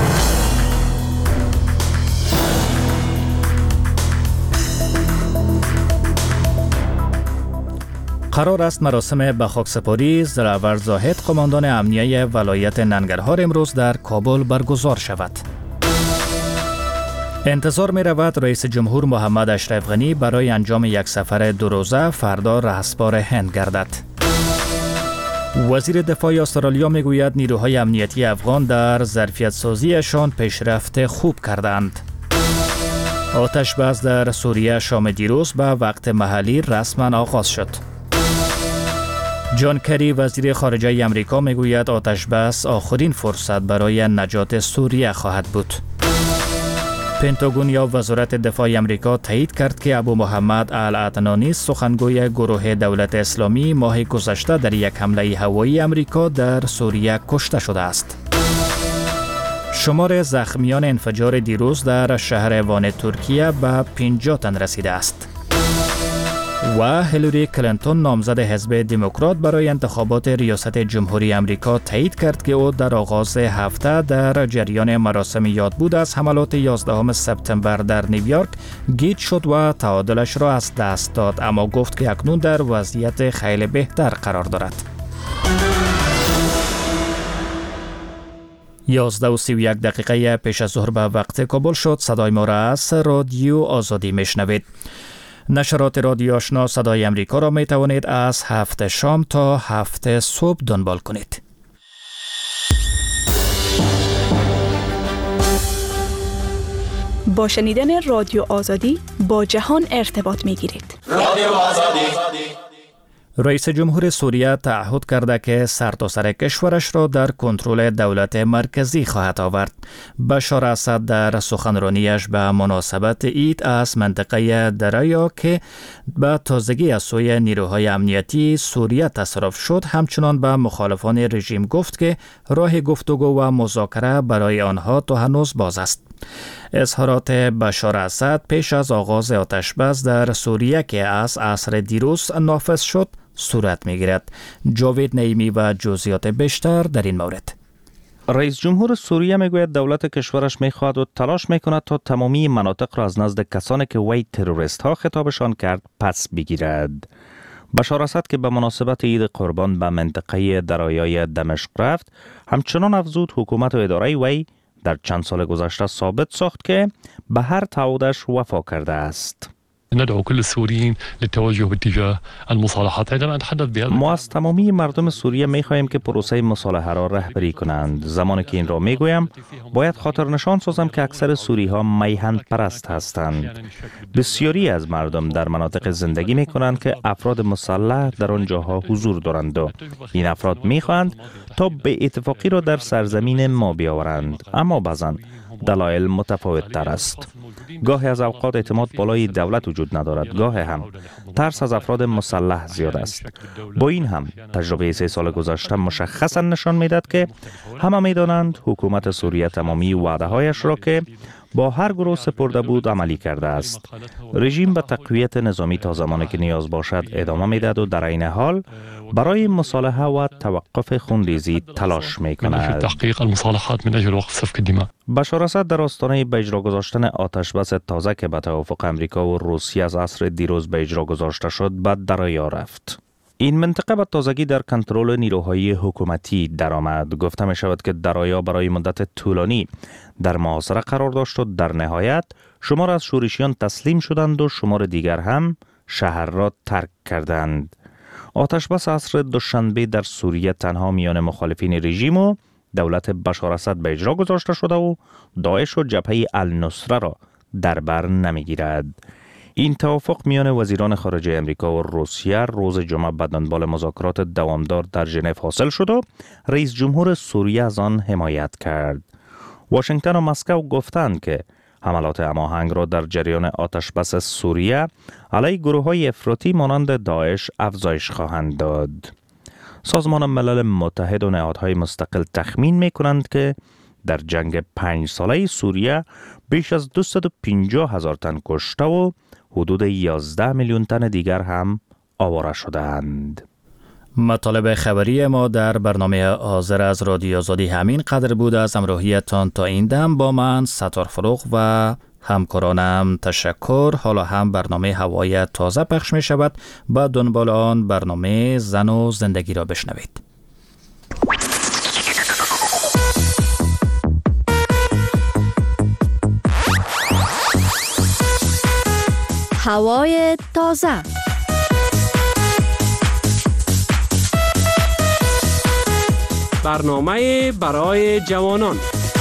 قرار است مراسم به خاکسپاری زلاور زاهد قماندان امنیه ولایت ننگرهار امروز در کابل برگزار شود. انتظار می رود رئیس جمهور محمد اشرف غنی برای انجام یک سفر 2 روزه فردا رهسپار هند گردد. وزیر دفاع استرالیا می گوید نیروهای امنیتی افغان در ظرفیت سازیشان پیشرفت خوب کردند. آتش بس در سوریه شام دیروز به وقت محلی رسما آغاز شد. جان کری وزیر خارجه امریکا می گوید آتش بس آخرین فرصت برای نجات سوریه خواهد بود. پنتاگون یا وزارت دفاع امریکا تایید کرد که ابو محمد العدنانی سخنگوی گروه دولت اسلامی ماه گذشته در یک حمله هوایی امریکا در سوریه کشته شده است. شمار زخمیان انفجار دیروز در شهر وان ترکیه به 50 تن رسیده است. و هیلاری کلینتون نامزد حزب دموکرات برای انتخابات ریاست جمهوری امریکا تایید کرد که او در آغاز هفته در جریان مراسم یادبود از حملات 11 سپتامبر در نیویورک گیج شد و تعادلش را از دست داد، اما گفت که اکنون در وضعیت خیلی بهتر قرار دارد. 11:31 پیش از ظهر به وقت کابل شد. صدای ما را از رادیو آزادی میشنوید. نشرات رادیو آشنا صدای امریکا را می توانید از 7 شام تا 7 صبح دنبال کنید. با شنیدن رادیو آزادی با جهان ارتباط می گیرید. رادیو آزادی. رئیس جمهور سوریه تعهد کرده که سرتاسر کشورش را در کنترل دولت مرکزی خواهد آورد. بشار اسد در سخنرانیش به مناسبت عید از منطقه درایا که به تازگی از سوی نیروهای امنیتی سوریه تصرف شد، همچنان به مخالفان رژیم گفت که راه گفتگو و مذاکره برای آنها تا هنوز باز است. اظهارات بشار اسد پیش از آغاز آتش‌بس در سوریه که از عصر دیروز نافذ شد صورت می‌گیرد. جاوید نعیمی و جزئیات بیشتر در این مورد. رئیس جمهور سوریه میگوید دولت کشورش میخواهد و تلاش میکند تا تمامی مناطق را از نزد کسانی که وی تروریست ها خطابشان کرد پس بگیرد. بشار اسد که به مناسبت عید قربان به منطقه درایای دمشق رفت، همچنان افزود حکومت و اداره وی در چند سال گذشته ثابت ساخت که به هر تعهدش وفا کرده است. ندعو كل السوريين للتوجه باتجاه المصالحات. عندما نتحدث بهذا ما از تمامی مردم سوریه می‌خواهیم که پروسه مصالحه را رهبری کنند. زمانی که این را میگویم باید خاطر نشان سازم که اکثر سوری‌ها میهن پرست هستند. بسیاری از مردم در مناطق زندگی می‌کنند که افراد مسلح در آن جاها حضور دارند و این افراد می‌خواهند تا به اتفاقی را در سرزمین ما بیاورند، اما بعضاً دلایل متفاوت تر است. گاهی از اوقات اعتماد بالای دولت وجود ندارد، گاهی هم ترس از افراد مسلح زیاد است. با این هم تجربه 3 سال گذشته مشخصا نشان میدهد که همه میدانند حکومت سوریه تمامی وعده هایش را که با هر گروه سپرده بود عملی کرده است. رژیم به تقویت نظامی تا زمانی که نیاز باشد ادامه میدهد و در عین حال برای مصالحه و توقف خونریزی تلاش میکند. تحقیق المصالحات من اجل وقف سفک الدماء. بشار اسد در آستانه به اجرا گذاشتن آتش‌بس تازه که به توافق امریکا و روسیه از عصر دیروز به اجرا گذاشته شد به درایا رفت. این منطقه به تازگی در کنترل نیروهای حکومتی درآمد. گفته می شود که درایا برای مدت طولانی در محاصره قرار داشت و در نهایت شمار از شورشیان تسلیم شدند و شمار دیگر هم شهر را ترک کردند. آتش‌بس عصر دوشنبه در سوریه تنها میان مخالفین رژیم و دولت بشار اسد به اجرا گذاشته شده و داعش و جبهه النصره را در بر نمیگیرد. این توافق میان وزیران خارجه امریکا و روسیه روز جمعه به دنبال مذاکرات دوامدار در ژنو حاصل شد و رئیس جمهور سوریه از آن حمایت کرد. واشنگتن و مسکو گفتند که حملات هماهنگ را در جریان آتش بس سوریه علیه گروه‌های افراطی مانند داعش افزایش خواهند داد. سازمان ملل متحد و نهادهای مستقل تخمین می‌کنند که در جنگ 5 ساله سوریه بیش از 250,000 تن کشته و حدود 11 میلیون تن دیگر هم آواره شدند. مطالب خبری ما در برنامه حاضر از رادیو آزادی همین قدر بود. از همراهیتان تا این دم با من ستار فروغ و همکارانم تشکر. حالا هم برنامه هوای تازه پخش می شود. با دنبال آن برنامه زن و زندگی را بشنوید. هوای تازه. برنامه برای جوانان.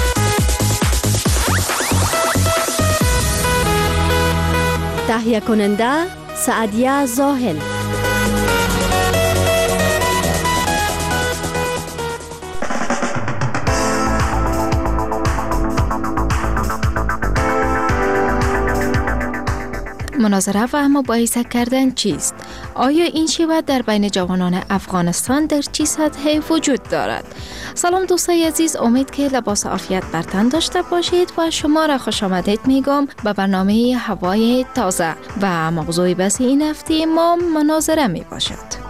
تهیه کننده سعدیه زاهل. مناظره و مباحثه کردن چیست؟ آیا این شیوه در بین جوانان افغانستان در چه سطحی وجود دارد؟ سلام دوستای عزیز، امید که لباس عافیت بر تن داشته باشید و شما را خوش آمدید میگم به برنامه هوای تازه و موضوع بحث این هفته ما مناظره می باشد.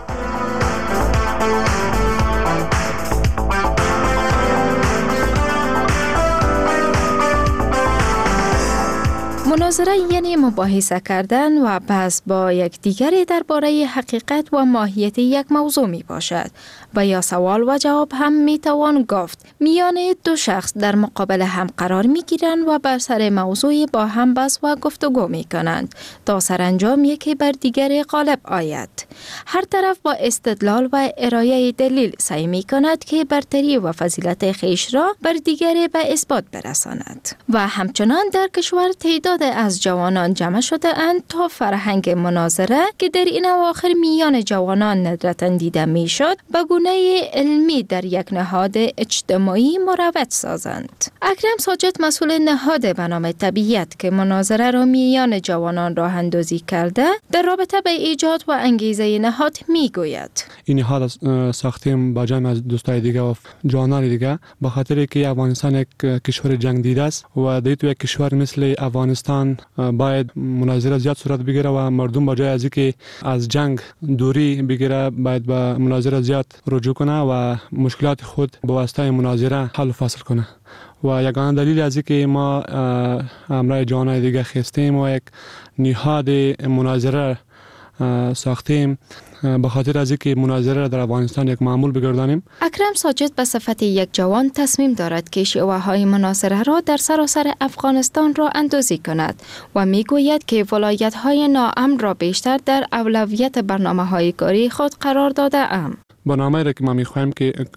مناظره یعنی مباحثه کردن و بحث با یکدیگری درباره حقیقت و ماهیت یک موضوع می باشد و یا سوال و جواب هم می توان گفت. میان دو شخص در مقابل هم قرار می گیرند و بر سر موضوعی با هم بحث و گفتگو می کنند تا سرانجام یکی بر دیگری غالب آید. هر طرف با استدلال و ارائه دلیل سعی می کند که برتری و فضیلت خویش را بر دیگری به اثبات برساند. و همچنان در کشور تعداد از جوانان جمع شده اند تا فرهنگ مناظره که در این اواخر میان جوانان ندرتا دیده می شد به گونه علمی در یک نهاد اجتماعی مروج سازند. اکرم ساجد مسئول نهاد به نام طبیعت که مناظره را میان جوانان راه اندازی کرده در رابطه به ایجاد و انگیزه نهاد می گوید. این نهاد ساختیم با جمع از دوستای دیگه و جوانان دیگه به خاطر که افغانستان یک کشور جنگ دیده است و در یک کشور مثل افغانستان باید مناظره زیاد صورت بگیره و مردم با جای از اینکه از جنگ دوری بگیره باید به مناظره زیاد رجوع کنه و مشکلات خود با واسطه مناظره حل و فصل کنه. و یگانه دلیل از اینکه ما همراه جوانای دیگه خستیم و یک نهاد مناظره ساختیم به خاطر از اینکه مناظره در افغانستان یک معمول بگردانیم. اکرم ساجد به صفت یک جوان تصمیم دارد که شیوه‌های مناظره را در سراسر افغانستان را اندازی کند و میگوید که ولایت‌های ناامن را بیشتر در اولویت برنامه‌های کاری خود قرار داده ام. برنامه‌ای را که ما می‌خوایم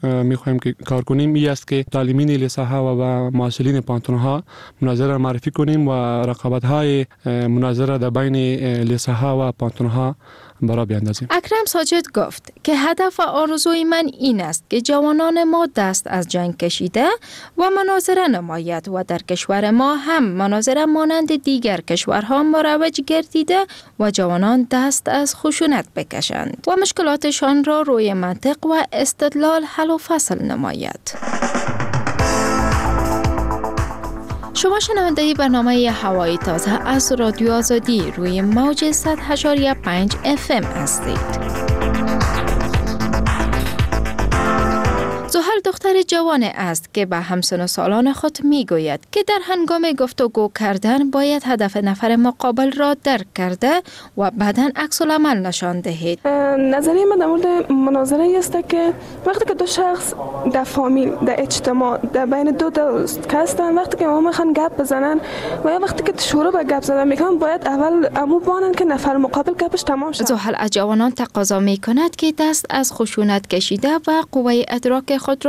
که کار کنیم این است که طالبین لیسه‌ها و معلولین پانتون‌ها مناظره معرفی کنیم و رقابت‌های مناظره در بین لیسه‌ها و پانتون‌ها برای بیاندازیم. اکرم ساجد گفت که هدف و آرزوی من این است که جوانان ما دست از جنگ کشیده و مناظره نماید و در کشور ما هم مناظره مانند دیگر کشورها مروج گردیده و جوانان دست از خشونت بکشند و مشکلاتشان را روی منطق و استدلال حل و فصل نماید. شما شنونده برنامه هوای تازه از رادیو آزادی روی موج 100.5 FM هستید. زحل دختر جوان است که به همسن و سالان خود می گوید که در هنگام گفتگو کردن باید هدف نفر مقابل را درک کرده و بعداً عکس العمل نشان دهید. نظریه من در مورد مناظره است که وقتی که دو شخص در فامیل، در اجتماع، در بین دو دوست هستن، وقتی که ما میخوان گپ بزنن و یا وقتی که شروع به گپ زدن میکنن باید اول امو بانن که نفر مقابل گپش تمام شد. زحل از جوانان تقاضا می کند که دست از خشونت کشیده و قوه ادراک خود را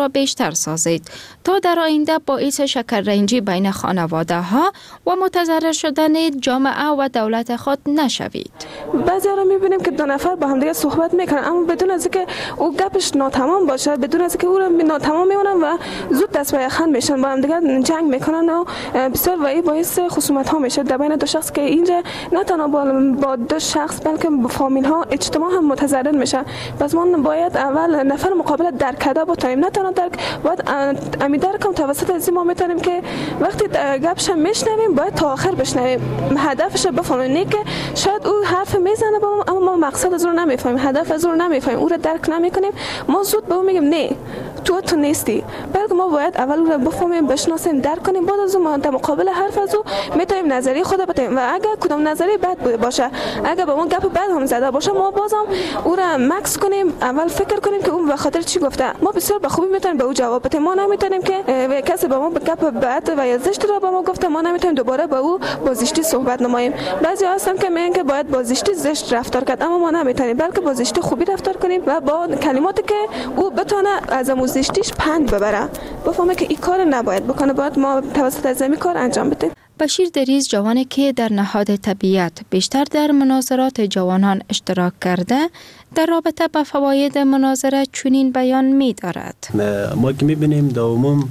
را بیشتر سازید تا در آینده باعث شکررنجی بین خانواده ها و متضرر شدن جامعه و دولت خود نشوید. بعضی را میبینیم که دو نفر با هم دیگه صحبت میکنن اما بدون از اینکه او گپش ناتمام باشه، بدون از اینکه او را ناتمام میمونن و زود دست به یخن میشن، با هم دیگه جنگ میکنن و بسیار و این باعث خصومت ها میشه در بین دو شخص که اینجا نه تنها با دو شخص بلکه با فامیل ها اجتماع هم متضرر میشه. پس ما باید اول نفر مقابل درک کرده باشیم، نه تنها درک باید درک هم توسط از ما میتونیم که وقتی گپش میشنویم باید تا آخر بشنویم، هدفش بفهمیم که شاید او حرف میزنه اما ما مقصد از رو نمیفهمیم، هدف از رو نمیفهمیم، او رو درک نمیکنیم، ما زود به او میگیم نه تو نیستی، بلکه ما باید اول او رو بفهمیم، بشناسیم، درک کنیم، بعد از اون در مقابل حرف از او میتونیم نظریه خود بدیم و اگر کدام نظریه بد بوده باشه، اگر به اون گپ بد هم زده باشه، ما بازم او رو مکس کنیم، اول فکر کنیم که اون به خاطر چی گفته. ما بسیار به خوبی میتونیم به او جواب بدیم، ما نمیتونیم که کسی به ما به گپ بد و یا زشت رو به ما گفته ما نمیتونیم دوباره به او با زشتی صحبت نماییم. بعضی هستن که میگن که باید با زشتی زشت رفتار کرد، اما ما نمیتونیم، بلکه با زشتی خوبی رفتار کنیم و با کلماتی که او بتونه از اون زشتیش پند ببره، بفهمه که این کار نباید بکنه، باید ما توسط از این کار انجام بدیم. بشیر دریز، جوانی که در نهاد طبیعت بیشتر در مناظرات جوانان اشتراک کرده، در رابطه با فواید مناظره چنین بیان می دارد. ما که می بینیم در عموم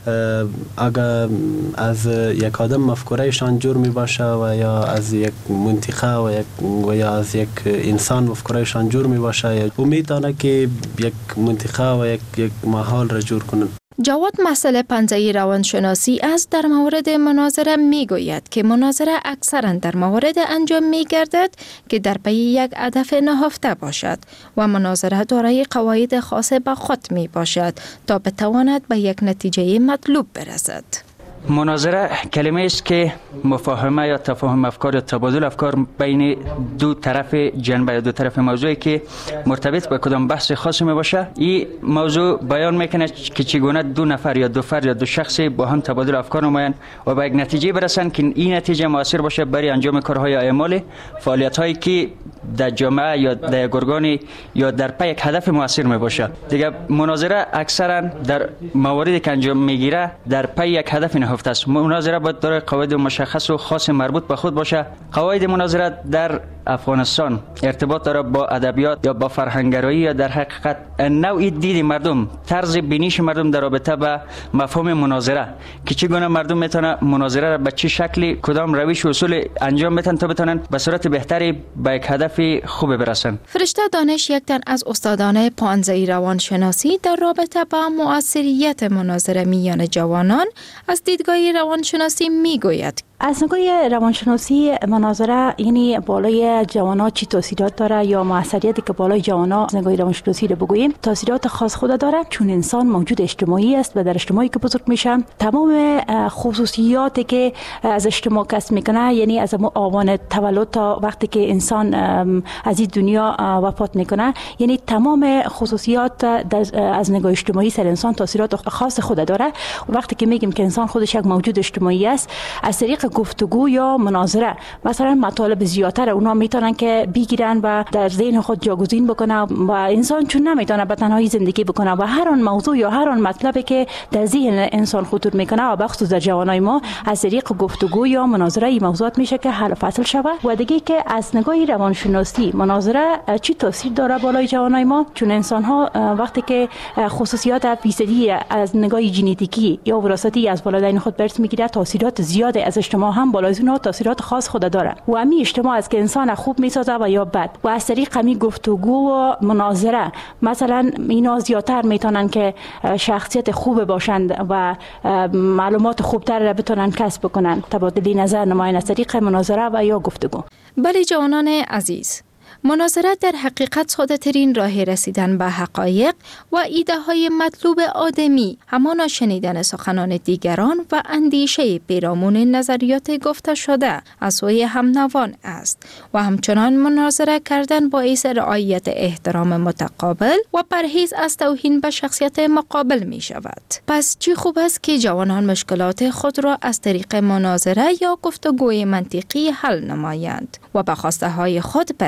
اگر از یک آدم مفکورهشان جور می باشه و یا از یک منطقه و یا از یک انسان مفکورهشان جور می باشه، او می تونه که یک منطقه و یک ماحول را جور کنن. جواد مسئله پنجه روانشناسی است در مورد مناظره می گوید که مناظره اکثرا در مورد انجام می گردد که در پی یک هدف نهفته باشد و مناظره دارای قواعد خاص به خود می باشد تا بتواند به یک نتیجه مطلوب برسد. مناظره کلمه است که مفاهمه یا تفاهم افکار یا تبادل افکار بین دو طرف جنبه یا دو طرف موضوعی که مرتبط به کدام بحث خاصی می باشه. این موضوع بیان میکنه که چگونه دو نفر یا دو فرد یا دو شخصی با هم تبادل افکار نمایند و به یک نتیجه برسن که این نتیجه موثر باشه برای انجام کارهای اعمال فعالیت هایی که در جامعه یا در گرگانی یا در پی یک هدف موثر می باشه. دیگه مناظره اکثرا در مواردی که انجام میگیره در پی یک هدف نهفته است. مناظره باید داره قواعد مشخص و خاص مربوط به خود باشه. قواعد مناظره در افغانستان ارتباط داره با ادبیات یا با فرهنگگرایی یا در حقیقت نوع دید مردم، طرز بینیش مردم در رابطه با مفهوم مناظره که چگونه مردم میتونه مناظره را به چه شکلی کدام روش و اصول انجام بدن تا بتونن به صورت بهتری به یک هدف خوب برسن. فرشته دانش، یک تن از استادان پانزه روانشناسی در رابطه با مؤثریت مناظره میان جوانان، از دیدگاه روانشناسی میگوید از نگاه روانشناسی مناظره یعنی بالای جوانا چی تاثیرات داره یا موثریتی که بالای جوانا از نگاه روانشناسی رو بگوییم تاثیرات خاص خود داره، چون انسان موجود اجتماعی است و در اجتماعی که بزرگ میشه تمام خصوصیاتی که از اجتماع کسب میکنه، یعنی از آوان تولد تا وقتی که انسان از این دنیا وفات میکنه، یعنی تمام خصوصیات از نگاه اجتماعی سر انسان تاثیرات خاص خود داره. وقتی که میگیم که انسان خودش یک موجود اجتماعی است، از طریق گفتگو یا مناظره مثلا مطالب زیادتر اونا میتونن که بگیرن و در ذهن خود جاگزین بکنن و انسان چون نمیتونه به تنهایی زندگی بکنه و هر آن موضوع یا هر آن مطلبی که در ذهن انسان خطور میکنه و بخصوص در جوانای ما از طریق گفتگو یا مناظره این موضوعات میشه که حل و فصل شود. و دیگه که از نگاه روانشناسی مناظره چی تاثیر داره بالای جوانای ما، چون انسان ها وقتی که خصوصیات فیزیکی از نگاه ژنتیکی یا وراثتی از والدین خود برس میگیره، تاثیرات زیاد از اجتماع هم بالای اونها تاثیرات خاص خود داره و همین اجتماع از که انسان خوب میسازه و یا بد. و از طریق همین گفتگو و مناظره مثلا اینا زیادتر میتونن که شخصیت خوب باشند و معلومات خوبتر را بتونن کسب بکنن، تبادل نظر نمایان از طریق مناظره و یا گفتگو. بله جوانان عزیز، مناظره در حقیقت ساده ترین راه رسیدن به حقایق و ایده های مطلوب آدمی همانا شنیدن سخنان دیگران و اندیشه پیرامون نظریات گفته شده از سوی همنوان است و همچنان مناظره کردن باعث رعایت احترام متقابل و پرهیز از توهین به شخصیت مقابل می شود. پس چی خوب است که جوانان مشکلات خود را از طریق مناظره یا گفتگوی منطقی حل نمایند و به خواسته های خود برسند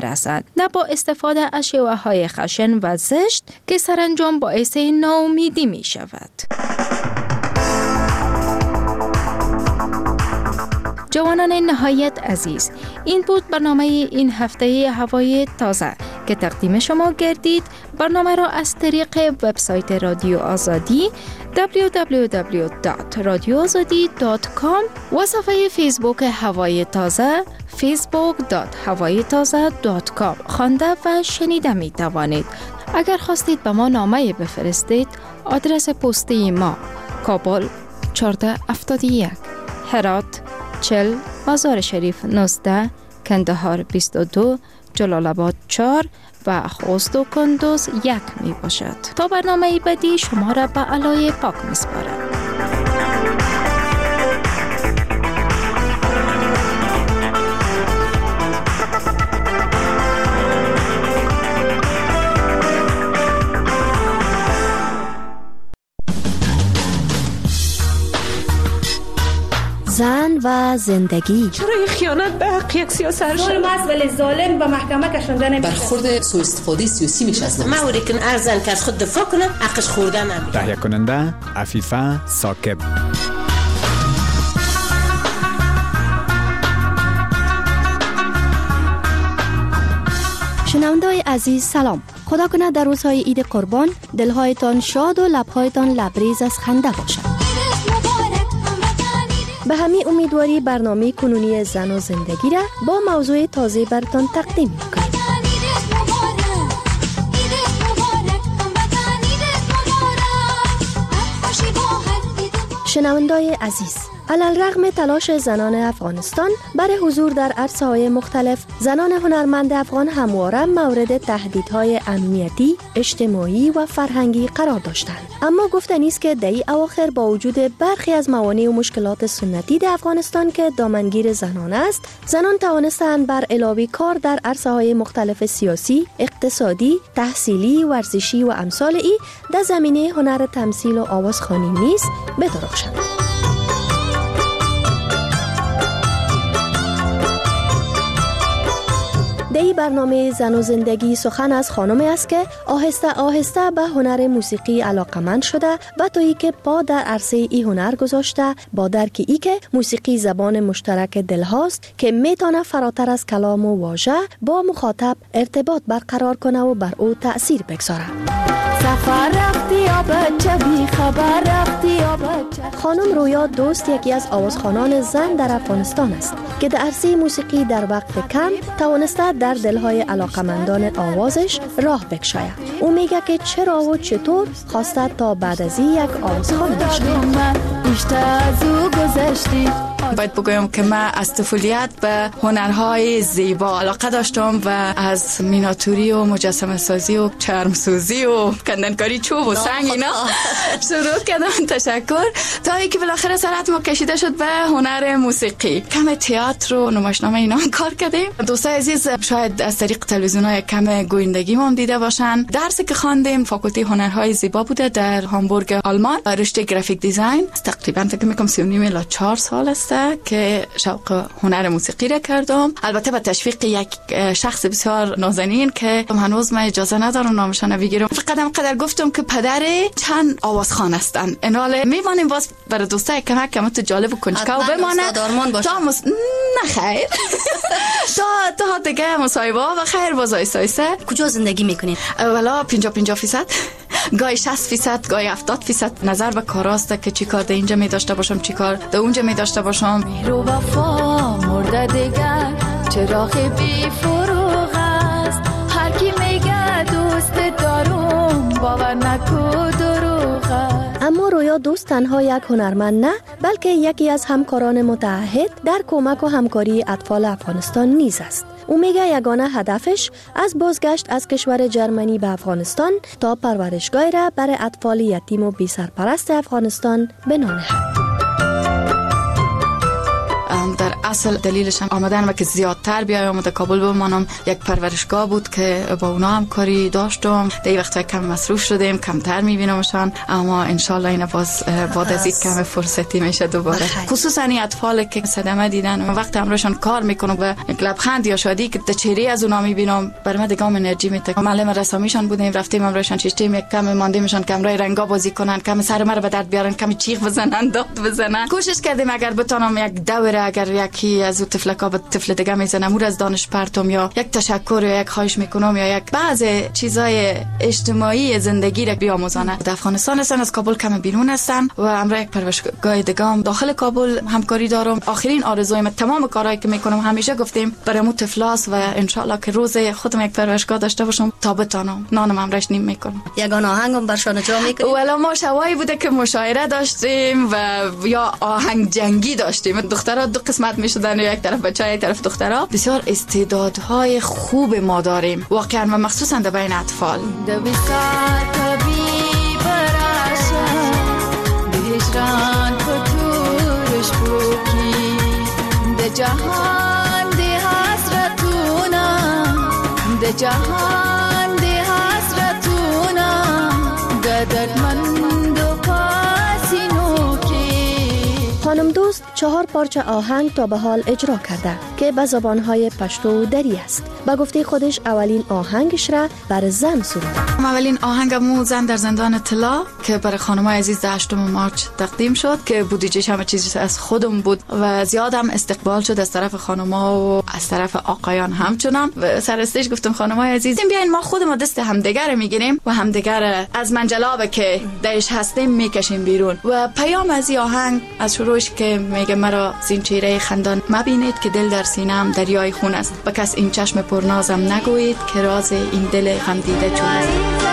نه با استفاده از شیوه‌های خشن و زشت که سرانجام باعث ناامیدی می شود. جوانان نهایت عزیز، این بود برنامه این هفته هوای تازه که تقدیم شما گردید. برنامه را از طریق وبسایت رادیو آزادی www.radioazadi.com و صفحه فیسبوک هوای تازه facebook.hawaytaza.com خوانده و شنیده می توانید. اگر خواستید به ما نامه بفرستید، آدرس پستی ما: کابل 1471، هرات 40، مزار شریف 19، کندهار 22، جلال آباد 4 و خوست و کندوز 1 می باشد. تا برنامه بعدی شما را به علای پاک می سپارم. زن و زندگی. چرا این خیانت به حق یک سیاست ظلم است ولی ظالم به محکمه کشانده نمیشه. برخورد سوء استفاده سیاسی میشه از ما وری کن ارزن که از خود دفاع کنه حقش خورده نمیشه. تهیه کننده عفیفه ثاقب. شنونده‌های عزیز سلام. خدا کنه در روزهای عید قربان دلهایتان شاد و لبهایتان لبریز از خنده باشد. به همین امیدواری برنامه کنونی زن و زندگی را با موضوع تازه براتان تقدیم می‌کنیم. شنونده‌های عزیز، علی‌الرغم تلاش زنان افغانستان برای حضور در عرصه‌های مختلف، زنان هنرمند افغان همواره مورد تهدیدهای امنیتی، اجتماعی و فرهنگی قرار داشتند. اما گفتنی است که در اواخر با وجود برخی از موانع و مشکلات سنتی در افغانستان که دامنگیر زنان است، زنان توانستند بر علاوه کار در عرصه‌های مختلف سیاسی، اقتصادی، تحصیلی، ورزشی و امثال ای در زمینه هنر تمثیل و آوازخوانی نیز بدرخشند. در این برنامه زن و زندگی سخن از خانمی است که آهسته آهسته به هنر موسیقی علاقمند شده و تا ای که پا در عرصه ای هنر گذاشته، با درک ای که موسیقی زبان مشترک دل هاست که میتونه فراتر از کلام و واژه با مخاطب ارتباط برقرار کنه و بر او تأثیر بگذاره. خانم رویا دوست یکی از آوازخوانان زن در افغانستان است که در عرصه موسیقی در وقت کم توانسته در دلهای علاقمندان آوازش راه بکشاید. او میگه که چرا و چطور خواسته تا بعد از این یک آوازخوان بشه. باید بگویم که من از طفولیت به هنرهای زیبا علاقه داشتم و از میناتوری و مجسمه سازی و چرم سازی و کندنکاری چوب و سنگ اینا شروع کردم. تشکر. تا اینکه بالاخره سرعت ما کشیده شد به هنر موسیقی. کم تئاتر و نمایشنامه اینا کار کردیم. دوستای عزیز شاید از طریق تلویزیون‌های کم گویندگی ما دیده باشن. درسی که خواندیم فاکولته هنرهای زیبا بوده در هامبورگ آلمان، رشته گرافیک دیزاین. تقریبا فکر می‌کنم 39 الی 4 سال است که شوق هنر موسیقی را کردم. البته با تشویق یک شخص بسیار نازنین که هنوز من اجازه ندارم نامشان بگیرم. فقط گفتم که پدر چند آوازخوان هستن. انال میمانیم باز برای دوستای کمک تو جالب و کنجکاو بمانه تا نه خیر تا دیگه مصاحبه و خیر باز آیسته. کجا زندگی میکنید؟ والا 50% گاهی 60%، گاهی 70% نظر به کاراست که چی کار در اینجا می داشته باشم، چی کار در اونجا می داشته باشم. رو وفا مرده دیگر چراغ بی فروغ است، هر کی میگه دوست دارم باور نکو دروغ است. اما رویا دوست تنها یک هنرمند نه، بلکه یکی از همکاران متعهد در کمک و همکاری اطفال افغانستان نیز است. او میگه یگانه هدفش از بازگشت از کشور جرمنی به افغانستان تا پرورشگاهی را برای اطفال یتیم و بی سرپرست افغانستان بنا نهد. در اصل دلیلش هم آمدن و که زیادتر بیایم در کابل بمانم یک پرورشگاه بود که با اونا همکاری داشتم. در وقت کم مصروف شدیم، کمتر میبینمشان، اما انشالله این باز بعد از این کم فرصتی میشه دوباره. خصوصا این اطفال که صدمه دیدن و وقت همراهشان کار میکنم و یک لبخند یا شادی که در چهره از اونا میبینم، برای من دیگه انرژی میده. معلم رسامیشان بودیم، رفتیم همراهشان چشتیم، یک کم ماندیمشان کمرای رنگا بازی کنن، کم سر مرا به درد بیارن، کم چیخ بزنن، داد بزنن. کوشش کردیم اگر بتونم یک دوره، اگر یکی از اون طفلکا به طفل دیگه میزنم، او از دانش پرتم یا یک تشکر یا یک خواهش میکنم یا یک بعض چیزای اجتماعی زندگی را بیاموزانه. در افغانستان هستن، از کابل کم بیرون هستن و امروز یک پرورشگاه دیگه داخل کابل همکاری دارم. آخرین آرزوی من تمام کارهایی که میکنم همیشه گفتیم برامو طفلاس و ان شاء الله که روز خودم یک پرورشگاه داشته باشم تا بتانم نانم امروز نیم میکنم. یگان آهنگم برشان اجرا میکنیم. والا ما شوایی بوده که مشاعره داشتیم و یا آهنگ جنگی داشتیم. دخترها دو قسمت میشدن، یک طرف بچه‌ها یک طرف دخترها. بسیار استعدادهای خوب ما داریم واقعا و مخصوصا در بین اطفال. جهان دی حسرتونا دردمند و پاسینو کی. خانم دوست 4 پارچه آهنگ تا به حال اجرا کرده که به زبانهای پشتو و دری است. با گفته خودش اولین آهنگش را بر زن سروده. اولین آهنگم زن در زندان طلا که برای خانم‌های عزیز 8 مارچ تقدیم شد که بودجهش همه چیز از خودم بود و زیادم استقبال شد از طرف خانم‌ها و از طرف آقایان همچنان. و سر استیج گفتم خانم‌های عزیز بیاین ما خودمون دست همدیگر میگیریم و همدیگر از منجلابه که درش هستیم میکشیم بیرون. و پیام از این آهنگ از شروعش که میگه مرا زین چهره خندان مبینید که دل در سینه‌ام دریای خون است و کس این چشم پرنازم نگویید که راز این دل غم دیده چون است.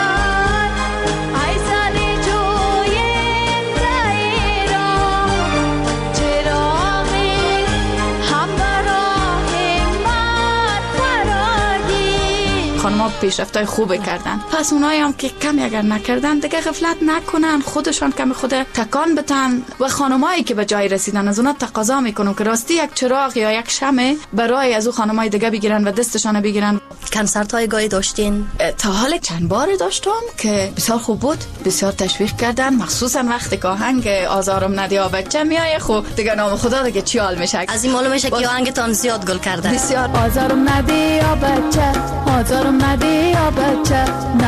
خانم‌ها پیشرفت‌های خوب کردن، پس اونایی هم که کمی اگر نکردن دیگه غفلت نکنن، خودشان کمی خود تکان بدن و خانمایی که به جای رسیدن از اونا تقاضا میکنن که راستی یک چراغ یا یک شمع برای از اون خانمای دیگه بگیرن و دستشان بگیرن. کنسرت‌های گاهی داشتین؟ تا حال چند بار داشتم که بسیار خوب بود، بسیار تشویق کردن، مخصوصا وقتی که آهنگ آزارم ندیا بچه میایه خب دیگه نام خدا دیگه چیال میشه. از این معلوم میشه که آهنگتان زیاد گل کرده. بسیار. آزارم ندیا بچه، آزارم ندیا بچه،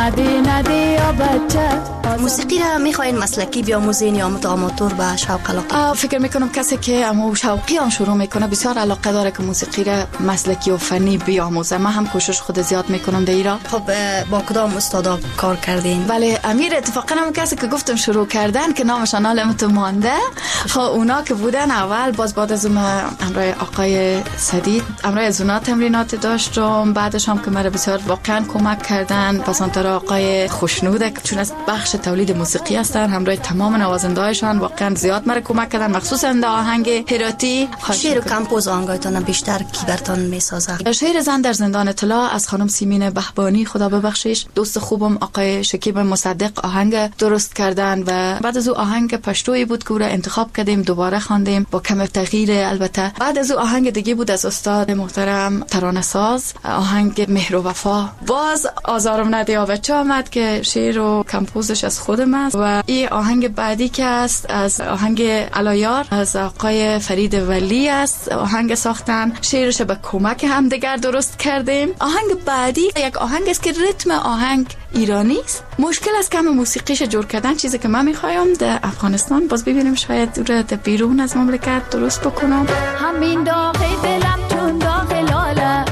ندیا بچه. موسیقی را میخواین مسلکی بیاموزین یا آماتور به شوق علاقه؟ فکر میکنم کسی که امو شوقی هم شروع میکنه بسیار علاقه داره که موسیقی را مسلکی و فنی بیاموزه. من هم کوشش خود زیاد میکنم در ایران. خب با کدام استادا کار کردین؟ ولی امیر اتفاقا هم کسی که گفتم شروع کردن که نامشان حالم تو مانده، خب اونا که بودن اول باز بعد از اون امرای آقای سدید امرای از اونا تمرینات داشتم، بعدش هم که مرا بسیار واقعا کمک کردن. پسانتر آقای خوشنود چون از بخش تولید موسیقی هستن، همراه تمام نوازنده‌هایشان واقعا زیاد مرا کمک کردن، مخصوصا در آهنگ هراتی. شعر و کمپوز آهنگایتان بیشتر کی برتان میسازه؟ شعر زن در زندان طلا از خانم سیمین بهبانی خدا ببخشش، دوست خوبم آقای شکیب مصدق آهنگ درست کردن و بعد از او آهنگ پشتویی بود که او را انتخاب کردیم دوباره خواندیم با کم تغییر. البته بعد از او آهنگ دیگه بود از استاد محترم ترانه ساز، آهنگ مهر و وفا. باز آزارم ندیا بچه آمد که شعر و کمپوزش از خودم است و این آهنگ بعدی که است از آهنگ علایار از آقای فرید ولی است، آهنگ ساختن، شعرش به کمک هم دیگر درست کردیم. آهنگ بعدی یک آهنگ است که ریتم آهنگ ایرانی است، مشکل است کم موسیقیش جور کردن، چیزی که من میخوایم در افغانستان باز ببینیم شاید در بیرون از مملکت درست بکنم. همین داغ دلم چون داغ لاله،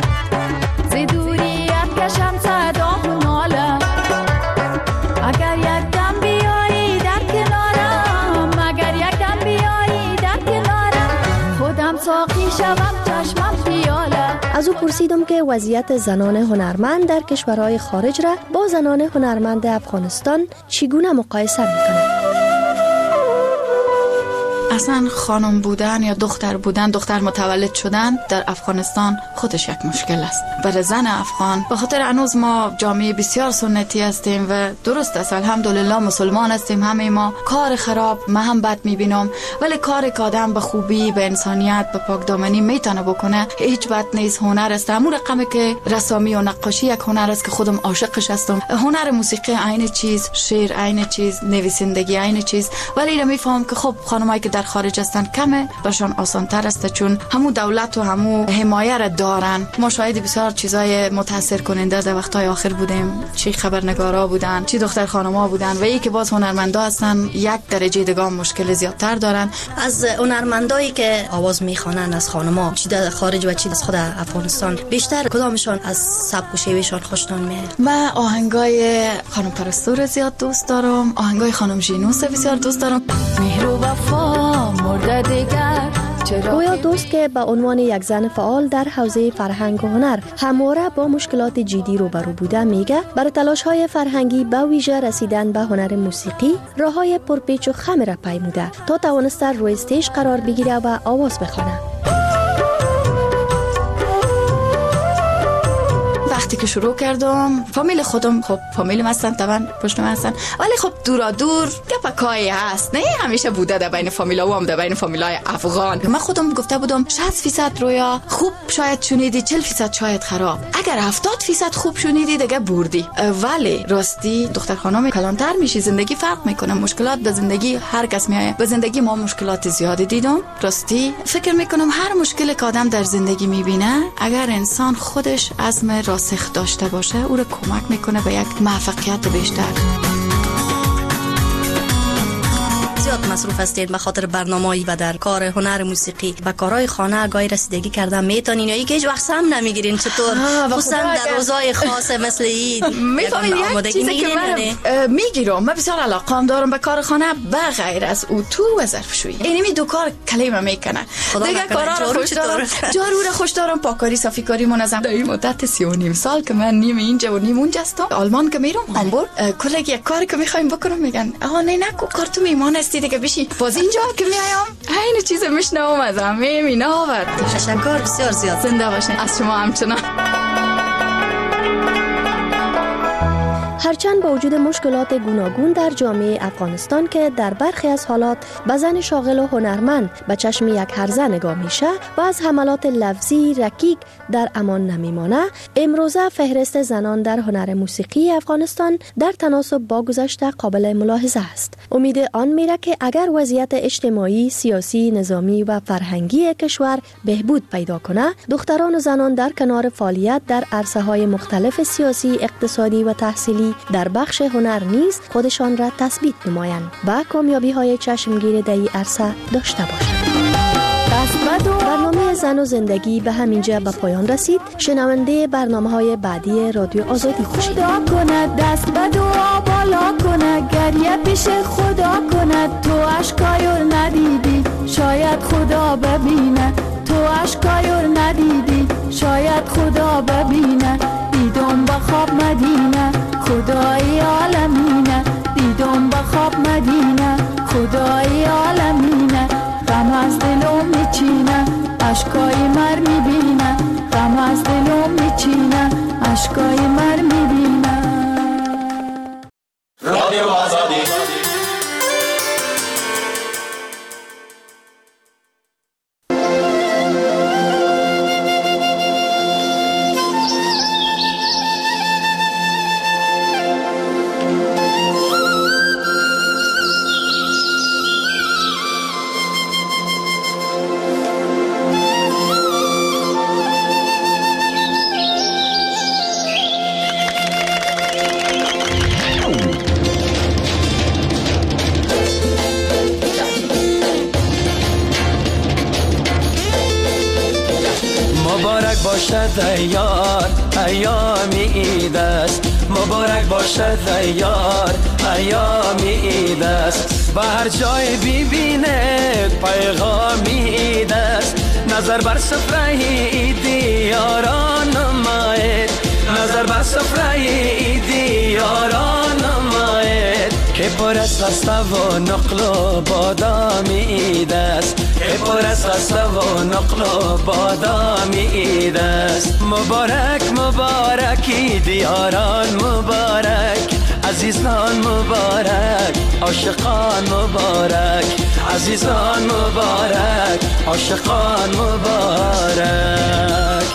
زی دوری افکشم صدا و ناله، اگر یک دم بیایی در کنارم، اگر یک دم بیایی در کنارم، خودم ساقی شوم چشمم پیاله. از او پرسیدم که وضعیت زنان هنرمند در کشورهای خارج را با زنان هنرمند افغانستان چگونه مقایسه میکنه. اصلا خانم بودن یا دختر بودن، دختر متولد شدن در افغانستان خودش یک مشکل است برای زن افغان. به خاطر هنوز ما جامعه بسیار سنتی هستیم و درست است الحمدلله مسلمان هستیم همه ما. کار خراب من هم بد میبینم، ولی کاری که آدم به خوبی، به انسانیت، به پاکدامنی میتونه بکنه هیچ بد نیست. هنر است، همون رقمی که رسامی و نقاشی یک هنر است که خودم عاشقش هستم. هنر موسیقی عین چیز، شعر عین چیز، نویسندگی عین چیز. ولی اینا میفهم که خب خانمایی که در خارج هستن کمه برشان آسان تر است چون همو دولت و همو حمایه را دارن. ما شاهد بسیار چیزای متاثر کننده در وقتهای آخر بودیم، چی خبرنگارا بودن، چی دختر خانما بودن و ای که باز هنرمندا هستن یک درجه دیگه مشکل زیادتر دارن. از هنرمندایی که آواز میخوانن از خانما، چی در خارج و چی از خود افغانستان، بیشتر کدامشان از سبک و شیوهشان خوشتان میاد؟ من آهنگای خانم پرستو رو زیاد دوست دارم، آهنگای خانم ژینوس بسیار دوست دارم. مهر و وفا مرده دیگر. گویا دوست که به عنوان یک زن فعال در حوزه فرهنگ و هنر همواره با مشکلات جدی روبرو بوده، میگه برای تلاش‌های فرهنگی به ویژه رسیدن به هنر موسیقی راه‌های پرپیچ و خم را پیموده تا توانسته روی استیج قرار بگیره و آواز بخوانه. وقتی که شروع کردم فامیل خودم، خب فامیل هستن طبعا پشت من هستن، ولی خب دورا دور گپکایی هست، نه همیشه بوده در بین فامیلا و هم در بین فامیلای افغان. من خودم گفته بودم 60% رویا خوب شاید شنیدی، 40% شاید خراب. اگر 70% خوب شنیدی دیگه بردی. ولی راستی دختر خانم کلانتر میشی، زندگی فرق میکنه، مشکلات به زندگی هر کس میایه. به زندگی ما مشکلات زیادی دیدم. راستی فکر میکنم هر مشکل که آدم در زندگی میبینه اگر انسان خودش عزم راسخ داشته باشه او رو کمک میکنه به یک موفقیت بیشتر. زیاد مصروف هستید به خاطر برنامه‌ای و در کار هنر موسیقی به کارهای خانه گاهی رسیدگی کردن میتونین یا که هیچ وقت هم نمیگیرین؟ چطور خصوصا در روزهای خاص مثل عید میفهمید یک چیزی که من میگیرم، من بسیار علاقه دارم به کار خانه به غیر از اتو و ظرفشویی. اینمی دو کار کلمه میکنه دیگه. کارا رو خوش دارم، جارو رو خوش دارم، پاککاری صافی کاری منظم. در این مدت 3.5 سال که من نیم اینجا و نیم اونجا هستم، آلمان که میرم هامبورگ، کلی یک کاری که میخوایم بکنم میگن آها نه نکو کار تو میمان هستی دیگه بشی. باز اینجا که میایم عین چیز میشنوم از همه مینا و تشکر بسیار زیاد. زنده باشین. از شما همچنان. هرچند با وجود مشکلات گوناگون در جامعه افغانستان که در برخی از حالات به زن شاغل و هنرمند به چشم یک هرزه نگاه میشه و از حملات لفظی رکیک در امان نمیمانه، امروزه فهرست زنان در هنر موسیقی افغانستان در تناسب با گذشته قابل ملاحظه است. امید آن میره که اگر وضعیت اجتماعی، سیاسی، نظامی و فرهنگی کشور بهبود پیدا کنه، دختران و زنان در کنار فعالیت در عرصه‌های مختلف سیاسی، اقتصادی و تحصیلی در بخش هنر نیز خودشان را تثبیت نمایند و کامیابی‌های چشمگیر در این عرصه داشته باشند. برنامه زن و زندگی به همینجا به پایان رسید. شنونده برنامه‌های بعدی رادیو آزادی باشید. خدا کند دست به دعا بالا کند، گریه پیش خدا کند. تو اشکایر ندیدی شاید خدا ببینه، تو اشکایر ندیدی شاید خدا ببینه. دیدم به خواب مدینه خدای عالمینه، دیدم به خواب مدینه خدای عالمینه. غم از دلم میچینه اشکای مر میبینه، غم از دلم میچینه اشکای مر میبینه. رادیو آزادی. مبارک باشد ای یار ایام عید است، مبارک باشد ای یار ایام عید است. به هر جای ببینید پیغام عید است. نظر بر سفره عیدی یاران نماید، نظر بر سفره عیدی یاران نماید. که پر از خسته و نقل و بادام عید است، که پر از خسته و نقل و بادام عید است. مبارک مبارک عید یاران مبارک، عزیزان مبارک، عاشقان مبارک، عزیزان مبارک، عاشقان مبارک.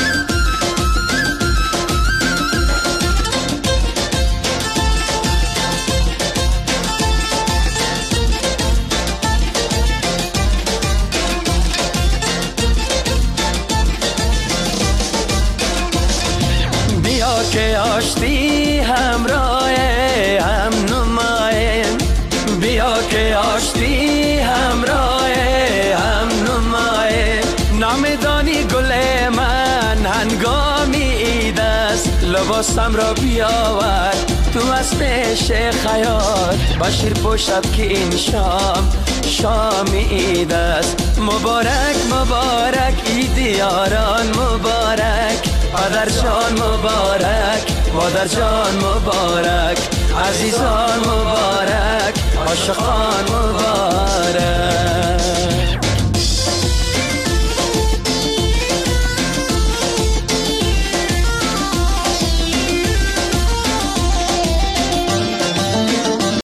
بیا که آشتی همراه هم نماییم، بیا که آشتی همراه هم نماییم. نامدانی گل من هنگامی عید است، لباسم را بیاور تو از پیش خیاط، بشیر پوشد که این شام عید است. مبارک مبارک عید یاران مبارک، پدر جان مبارک، مادر جان مبارک، عزیزان مبارک، عاشقان